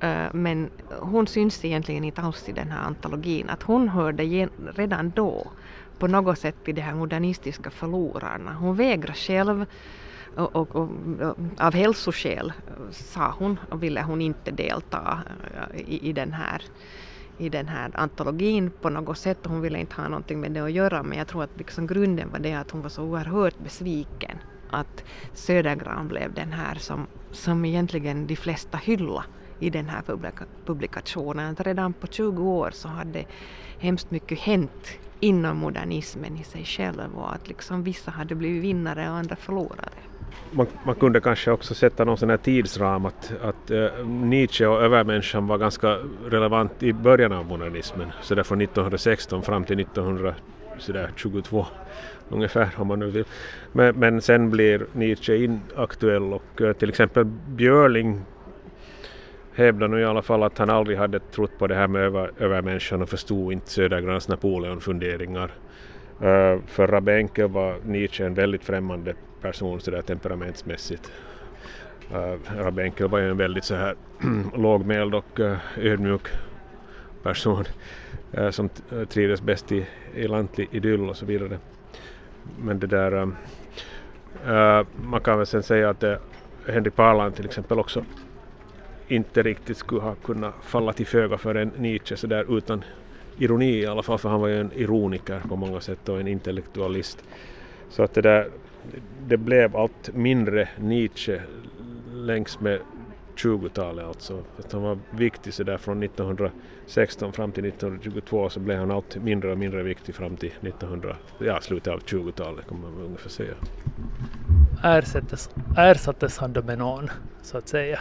men hon syns egentligen inte alls i den här antologin. Att hon hörde redan då på något sätt till de här modernistiska förlorarna. Hon vägrar själv och, och, och, och av hälsoskäl sa hon och ville hon inte delta i, i den här i den här antologin på något sätt. Hon ville inte ha någonting med det att göra, men jag tror att liksom grunden var det att hon var så oerhört besviken att Södergran blev den här som, som egentligen de flesta hylla i den här publika- publikationen. Att redan på tjugo år så hade hemskt mycket hänt inom modernismen i sig själv och att liksom vissa hade blivit vinnare och andra förlorare. Man, man kunde kanske också sätta någon sån här tidsram att, att uh, Nietzsche och övermänniskan var ganska relevant i början av modernismen, så där från nittonhundrasexton fram till nittonhundratjugotvå ungefär om man nu vill. Men, men sen blir Nietzsche inaktuell och uh, till exempel Björling hävdar nu i alla fall att han aldrig hade trott på det här med över, övermänniskan och förstod inte Södergrans Napoleon-funderingar. Uh, för Rabbe Enkel var Nietzsche en väldigt främmande person så där temperamentsmässigt. Uh, Rabbe Enkel var ju en väldigt så här lågmäld och uh, ödmjuk person uh, som t- trivdes bäst i, i lantlig idyll och så vidare. Men det där um, uh, man kan väl sen säga att uh, Henrik Parland till exempel också inte riktigt skulle ha kunnat falla till föga för en Nietzsche så där utan ironi i alla fall, för han var ju en ironiker på många sätt och en intellektualist. Så att det där, det blev allt mindre Nietzsche längs med tjugotalet alltså. Att han var viktig så där från nittonhundrasexton fram till nittonhundratjugotvå, så blev han allt mindre och mindre viktig fram till nittonhundra, ja, slutet av tjugotalet kan man ungefär säga. Ersattes, ersattes han då med någon, så att säga?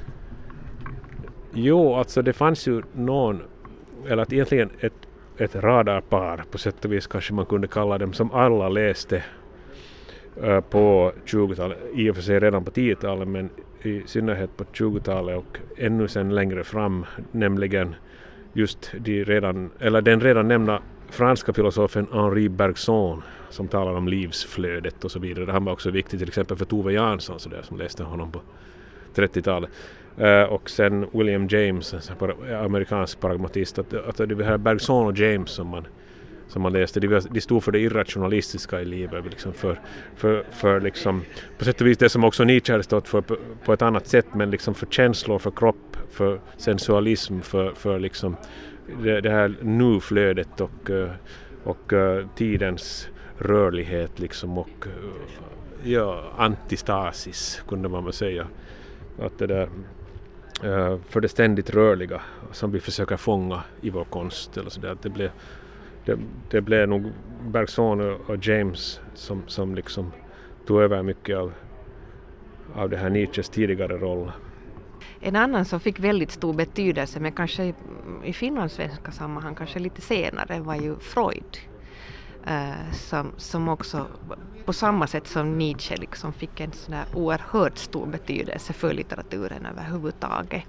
Jo, alltså det fanns ju någon, eller att egentligen ett, ett radarpar på sätt och vis kanske man kunde kalla dem, som alla läste uh, på tjugotalet, i och för sig redan på tiotalet, men i synnerhet på tjugotalet och ännu sen längre fram, nämligen just de redan, eller den redan nämnda franska filosofen Henri Bergson som talar om livsflödet och så vidare. Han var också viktig till exempel för Tove Jansson så där, som läste honom på trettiotalet. Uh, och sen William James, amerikansk pragmatist, att, att det här Bergson och James som man, som man läste, de, de stod för det irrationalistiska i livet, liksom för, för, för liksom, på sätt och vis det som också Nietzsche hade stått för på, på ett annat sätt, men liksom för känslor, för kropp, för sensualism, för, för liksom det, det här nuflödet och, och uh, tidens rörlighet liksom, och uh, ja, antistasis kunde man väl säga. Att det där, uh, för det ständigt rörliga som vi försöker fånga i vår konst eller så där, det blev det, det blev nog Bergson och James som, som liksom tog över mycket av, av det här Nietzsches tidigare roll. En annan som fick väldigt stor betydelse, men kanske i, i finlandssvenska sammanhang kanske lite senare, var ju Freud. Uh, som, som också på samma sätt som Nietzsche liksom fick en sån där oerhört stor betydelse för litteraturen överhuvudtaget.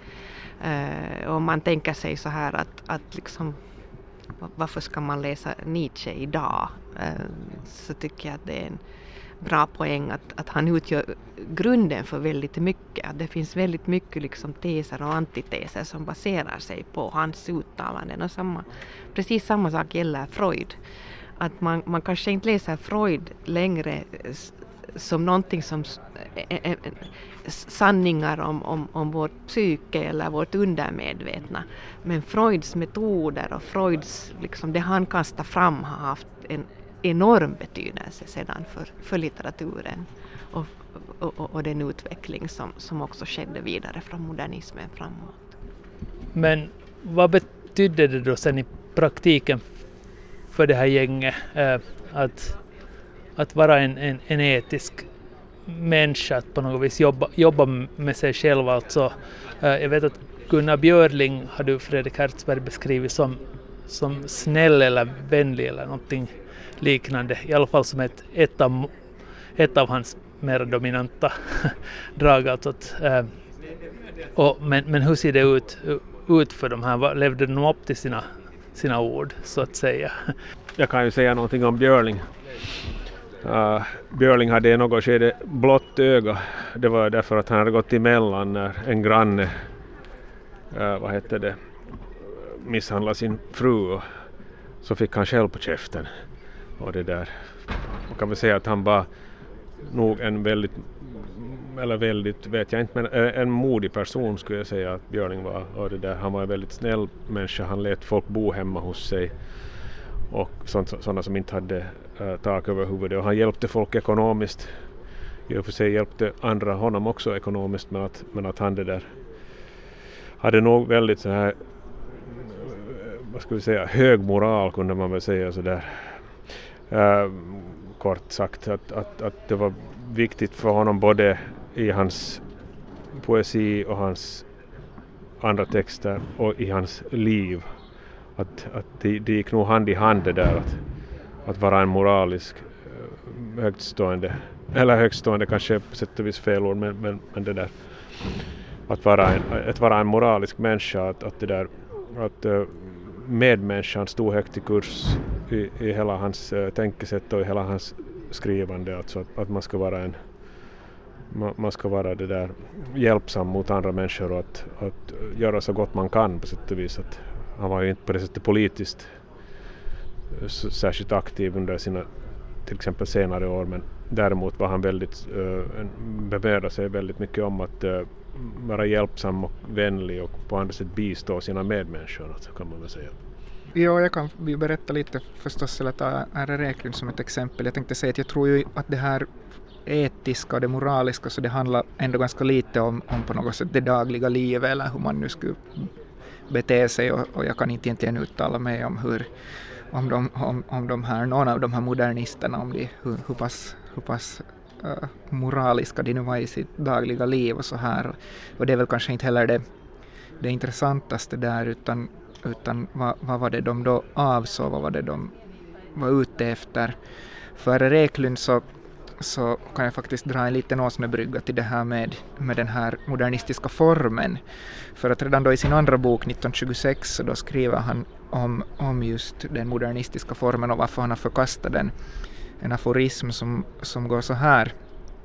Uh, och man tänker sig så här att, att liksom, varför ska man läsa Nietzsche idag? Uh, så tycker jag att det är en bra poäng att, att han utgör grunden för väldigt mycket. Att det finns väldigt mycket liksom teser och antiteser som baserar sig på hans uttalanden. Och samma, precis samma sak gäller Freud. Att man, man kanske inte läser Freud längre som någonting som äh, sanningar om, om, om vårt psyke eller vårt undermedvetna. Men Freuds metoder och Freuds, liksom, det han kastar fram har haft en enorm betydelse sedan för, för litteraturen och, och, och den utveckling som, som också skedde vidare från modernismen framåt. Men vad betydde det då sen i praktiken för det här gänget äh, att, att vara en, en, en etisk människa, att på något vis jobba, jobba med sig själv? Alltså, äh, jag vet att Gunnar Björling har du Fredrik Hertzberg beskrivit som, som snäll eller vänlig eller någonting liknande, i alla fall som ett, ett, av, ett av hans mer dominanta drag. Alltså att, äh, och, men, men hur ser det ut, ut för de här? Levde de upp till sina sina ord, så att säga? Jag kan ju säga någonting om Björling. Uh, Björling hade i något skede blått öga. Det var därför att han hade gått emellan när en granne uh, vad heter det, misshandla sin fru, och så fick han själv på käften. Och det där, man kan väl säga att han var nog en väldigt, eller väldigt, vet jag inte, men en modig person skulle jag säga att Björling var. Och det där, han var en väldigt snäll människa, han lät folk bo hemma hos sig. Och sådana som inte hade uh, tak över huvudet. Och han hjälpte folk ekonomiskt. I och för sig hjälpte andra honom också ekonomiskt, men att, men att han det där hade nog väldigt så här, vad ska vi säga, hög moral kunde man väl säga sådär. Uh, kort sagt att, att, att det var viktigt för honom både i hans poesi och hans andra texter och i hans liv. Att, att det, det gick nog hand i hand det där att, att vara en moralisk högstående, eller högstående kanske på sätt och vis fel ord, men, men, men det där att vara en, att vara en moralisk människa, att, att det där att uh, medmänniskan stod högt i kurs i, i hela hans uh, tänkesätt och i hela hans skrivande, alltså att, att man ska vara en man, man ska vara det där hjälpsam mot andra människor och att, att göra så gott man kan på sätt och vis. Att han var ju inte på det sättet politiskt särskilt aktiv under sina till exempel senare år, men däremot var han väldigt uh, bemödade sig väldigt mycket om att uh, vara hjälpsam och vänlig och på andra sätt bistå sina medmänniskor, så kan man väl säga. Ja, jag kan berätta lite förstås, eller ta R R Eklund som ett exempel. Jag tänkte säga att jag tror ju att det här etiska och det moraliska, så det handlar ändå ganska lite om, om på något sätt det dagliga livet eller hur man nu skulle bete sig, och, och jag kan inte egentligen uttala mig om hur om de, om, om de här, någon av de här modernisterna, om de, hur, hur pass, hur pass uh, moraliska de nu var i sitt dagliga liv och så här. Och det är väl kanske inte heller det, det intressantaste där, utan, utan vad, vad var det de då avsåg, vad var det de var ute efter. För R R Eklund så, så kan jag faktiskt dra en liten åsnebrygga till det här med, med den här modernistiska formen. För att redan då i sin andra bok nittonhundratjugosex så då skriver han om, om just den modernistiska formen och varför han har förkastat den. En aforism som, som går så här.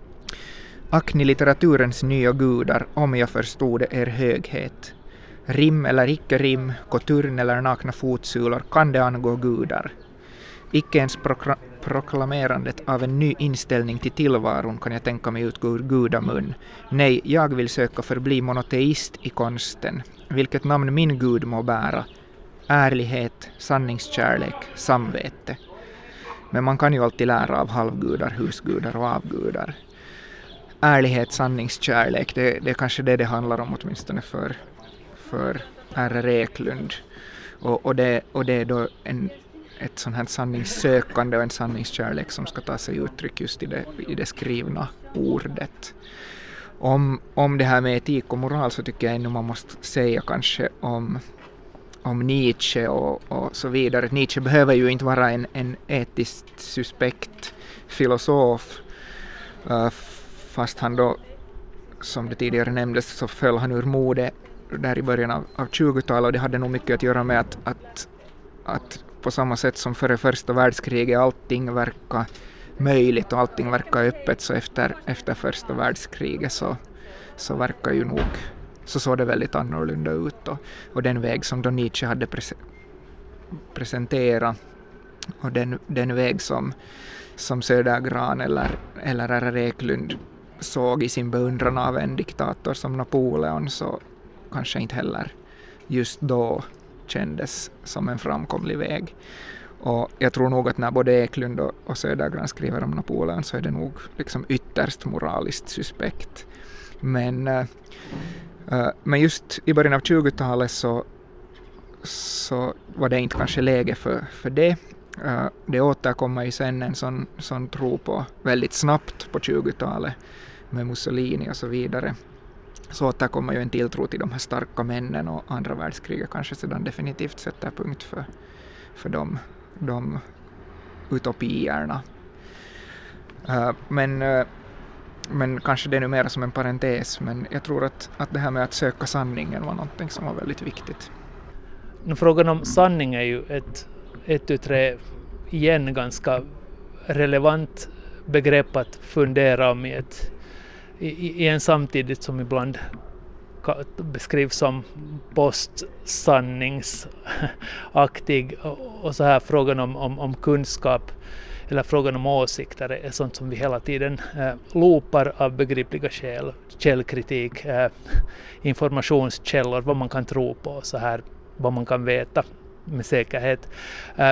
Ack ni litteraturens nya gudar, om jag förstod er höghet. Rim eller icke rim, koturn eller nakna fotsulor, kan det angå gudar. Icke ens prokla- proklamerandet av en ny inställning till tillvaron kan jag tänka mig utgå ur gudamun. Nej, jag vill söka förbli monoteist i konsten. Vilket namn min gud må bära. Ärlighet, sanningskärlek, samvete. Men man kan ju alltid lära av halvgudar, husgudar och avgudar. Ärlighet, sanningskärlek, det, det är kanske det det handlar om åtminstone för, för R R Eklund. Och, och, det, och det är då en, ett sånt här sanningssökande och en sanningskärlek som ska ta sig uttryck just i det, i det skrivna ordet. Om, om det här med etik och moral så tycker jag ännu man måste säga kanske om om Nietzsche och, och så vidare. Nietzsche behöver ju inte vara en, en etiskt suspekt filosof, uh, fast han då, som det tidigare nämndes, så föll han ur mode där i början av, av tjugotalet, och det hade nog mycket att göra med att, att, att på samma sätt som före första världskriget allting verkar möjligt och allting verkar öppet, så efter, efter första världskriget så, så verkar ju nog så såg det väldigt annorlunda ut. Och, och den väg som då Nietzsche hade pre- presenterat och den, den väg som, som Södergran eller, eller R R Eklund såg i sin beundran av en diktator som Napoleon, så kanske inte heller just då kändes som en framkomlig väg. Och jag tror nog att när både Eklund och, och Södergran skriver om Napoleon så är det nog liksom ytterst moraliskt suspekt. Men äh, Uh, men just i början av tjugotalet så, så var det inte kanske läge för, för det. Uh, det återkommer ju sen en sån, sån tro på väldigt snabbt på tjugotalet med Mussolini och så vidare. Så återkommer ju en tilltro till de här starka männen, och andra världskriget kanske sedan definitivt sätter punkt för, för de, de utopierna. Uh, men uh, Men kanske det är nu mer som en parentes, men jag tror att, att det här med att söka sanningen var någonting som var väldigt viktigt. Frågan om sanning är ju ett, ett utre igen ganska relevant begrepp att fundera om i, ett, i, i en samtidigt som ibland beskrivs som postsanningsaktig och så här frågan om, om, om kunskap eller frågan om åsikter är sånt som vi hela tiden eh, loopar av begripliga skäl, källkritik, eh, informationskällor, vad man kan tro på, så här, vad man kan veta med säkerhet. Eh,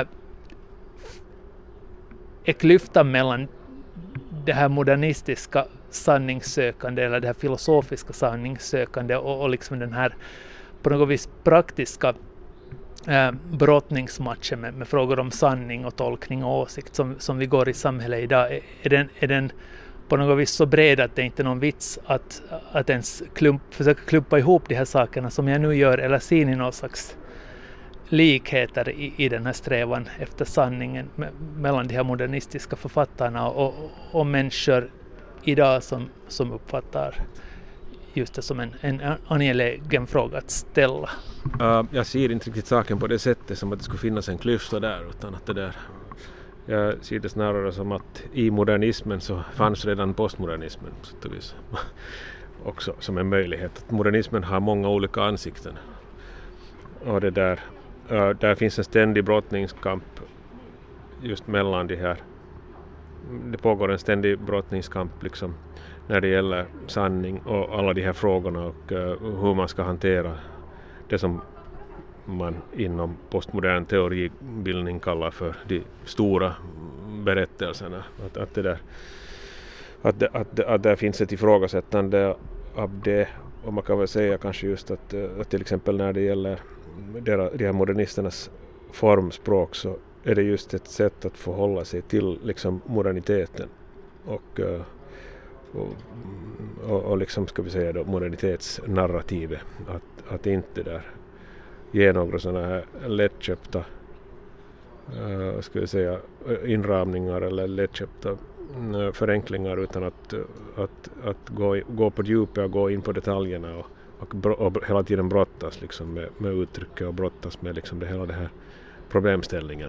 är klyftan mellan det här modernistiska sanningssökande eller det här filosofiska sanningssökande och, och liksom den här på något vis praktiska eh, brottningsmatchen med, med frågor om sanning och tolkning och åsikt som, som vi går i samhället idag, är, är, den, är den på något vis så bred att det inte är någon vits att, att ens klump, försöka klumpa ihop de här sakerna som jag nu gör, eller ser ni någon slags likheter i, i den här strävan efter sanningen me, mellan de här modernistiska författarna och, och, och människor idag som, som uppfattar just det som en, en angelägen fråga att ställa? Uh, jag ser inte riktigt saken på det sättet som att det skulle finnas en klyfta där, utan att det där, jag ser det snarare som att i modernismen så fanns redan postmodernismen på sätt och vis. Också som en möjlighet. Att modernismen har många olika ansikten. Och det där, uh, där finns en ständig brottningskamp just mellan de här. Det pågår en ständig brottningskamp liksom när det gäller sanning och alla de här frågorna och uh, hur man ska hantera det som man inom postmodern teoribildning kallar för de stora berättelserna. Att, att, det där, att, det, att, det, att där finns ett ifrågasättande av det, och man kan väl säga kanske just att, att till exempel när det gäller de här modernisternas formspråk så är det just ett sätt att förhålla sig till liksom moderniteten och, och, och, och liksom ska vi säga då modernitetsnarrativet, att, att inte där ge några sådana här lättköpta uh, ska vi säga inramningar eller lättköpta uh, förenklingar, utan att, att, att gå, gå på djupet och gå in på detaljerna och, och, bro, och hela tiden brottas liksom med, med uttrycket och brottas med liksom det, hela det här problemställningen.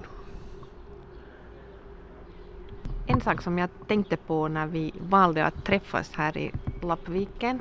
En sak som jag tänkte på när vi valde att träffas här i Lappviken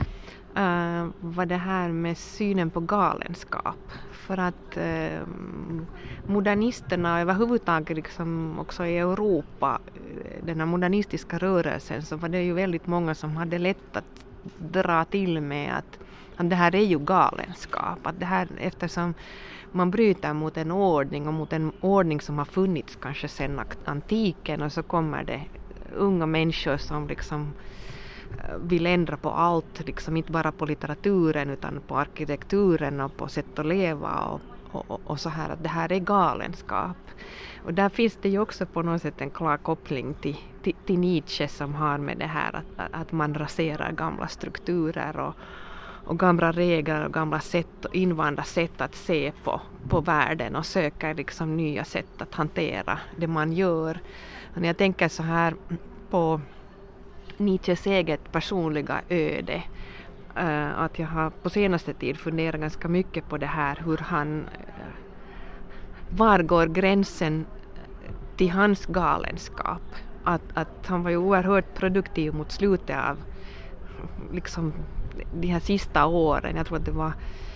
uh, var det här med synen på galenskap. För att uh, modernisterna överhuvudtaget liksom också i Europa, den här modernistiska rörelsen, så var det ju väldigt många som hade lätt att dra till med att, att det här är ju galenskap. Att det här, eftersom man bryter mot en ordning och mot en ordning som har funnits kanske sedan antiken, och så kommer det unga människor som liksom vill ändra på allt, liksom inte bara på litteraturen utan på arkitekturen och på sätt att leva och, och, och så här, att det här är galenskap. Och där finns det ju också på något sätt en klar koppling till, till, till Nietzsche som har med det här att, att man raserar gamla strukturer och och gamla regler och gamla sätt och invanda sätt att se på, på världen och söka liksom nya sätt att hantera det man gör. Och när jag tänker så här på Nietzsches eget personliga öde, äh, att jag har på senaste tid funderat ganska mycket på det här, hur han, äh, var går gränsen till hans galenskap? Att, att han var ju oerhört produktiv mot slutet av liksom de här sista åren. Jag tror att det var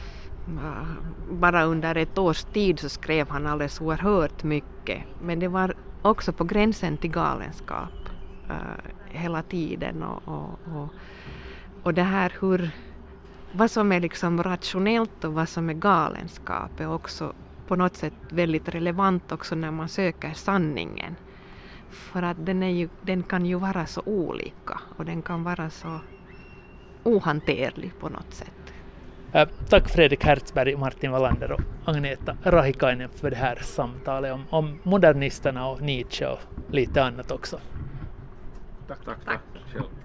uh, bara under ett års tid så skrev han alldeles oerhört mycket. Men det var också på gränsen till galenskap uh, hela tiden. Och, och, och, och det här hur, vad som är liksom rationellt och vad som är galenskap är också på något sätt väldigt relevant också när man söker sanningen. För att den, är ju, den kan ju vara så olika och den kan vara så ohanterlig på något sätt. Äh, tack Fredrik Hertzberg, Martin Wallander och Agneta Rahikainen för det här samtalet om, om modernisterna och Nietzsche och lite annat också. Tack, tack, tack. tack.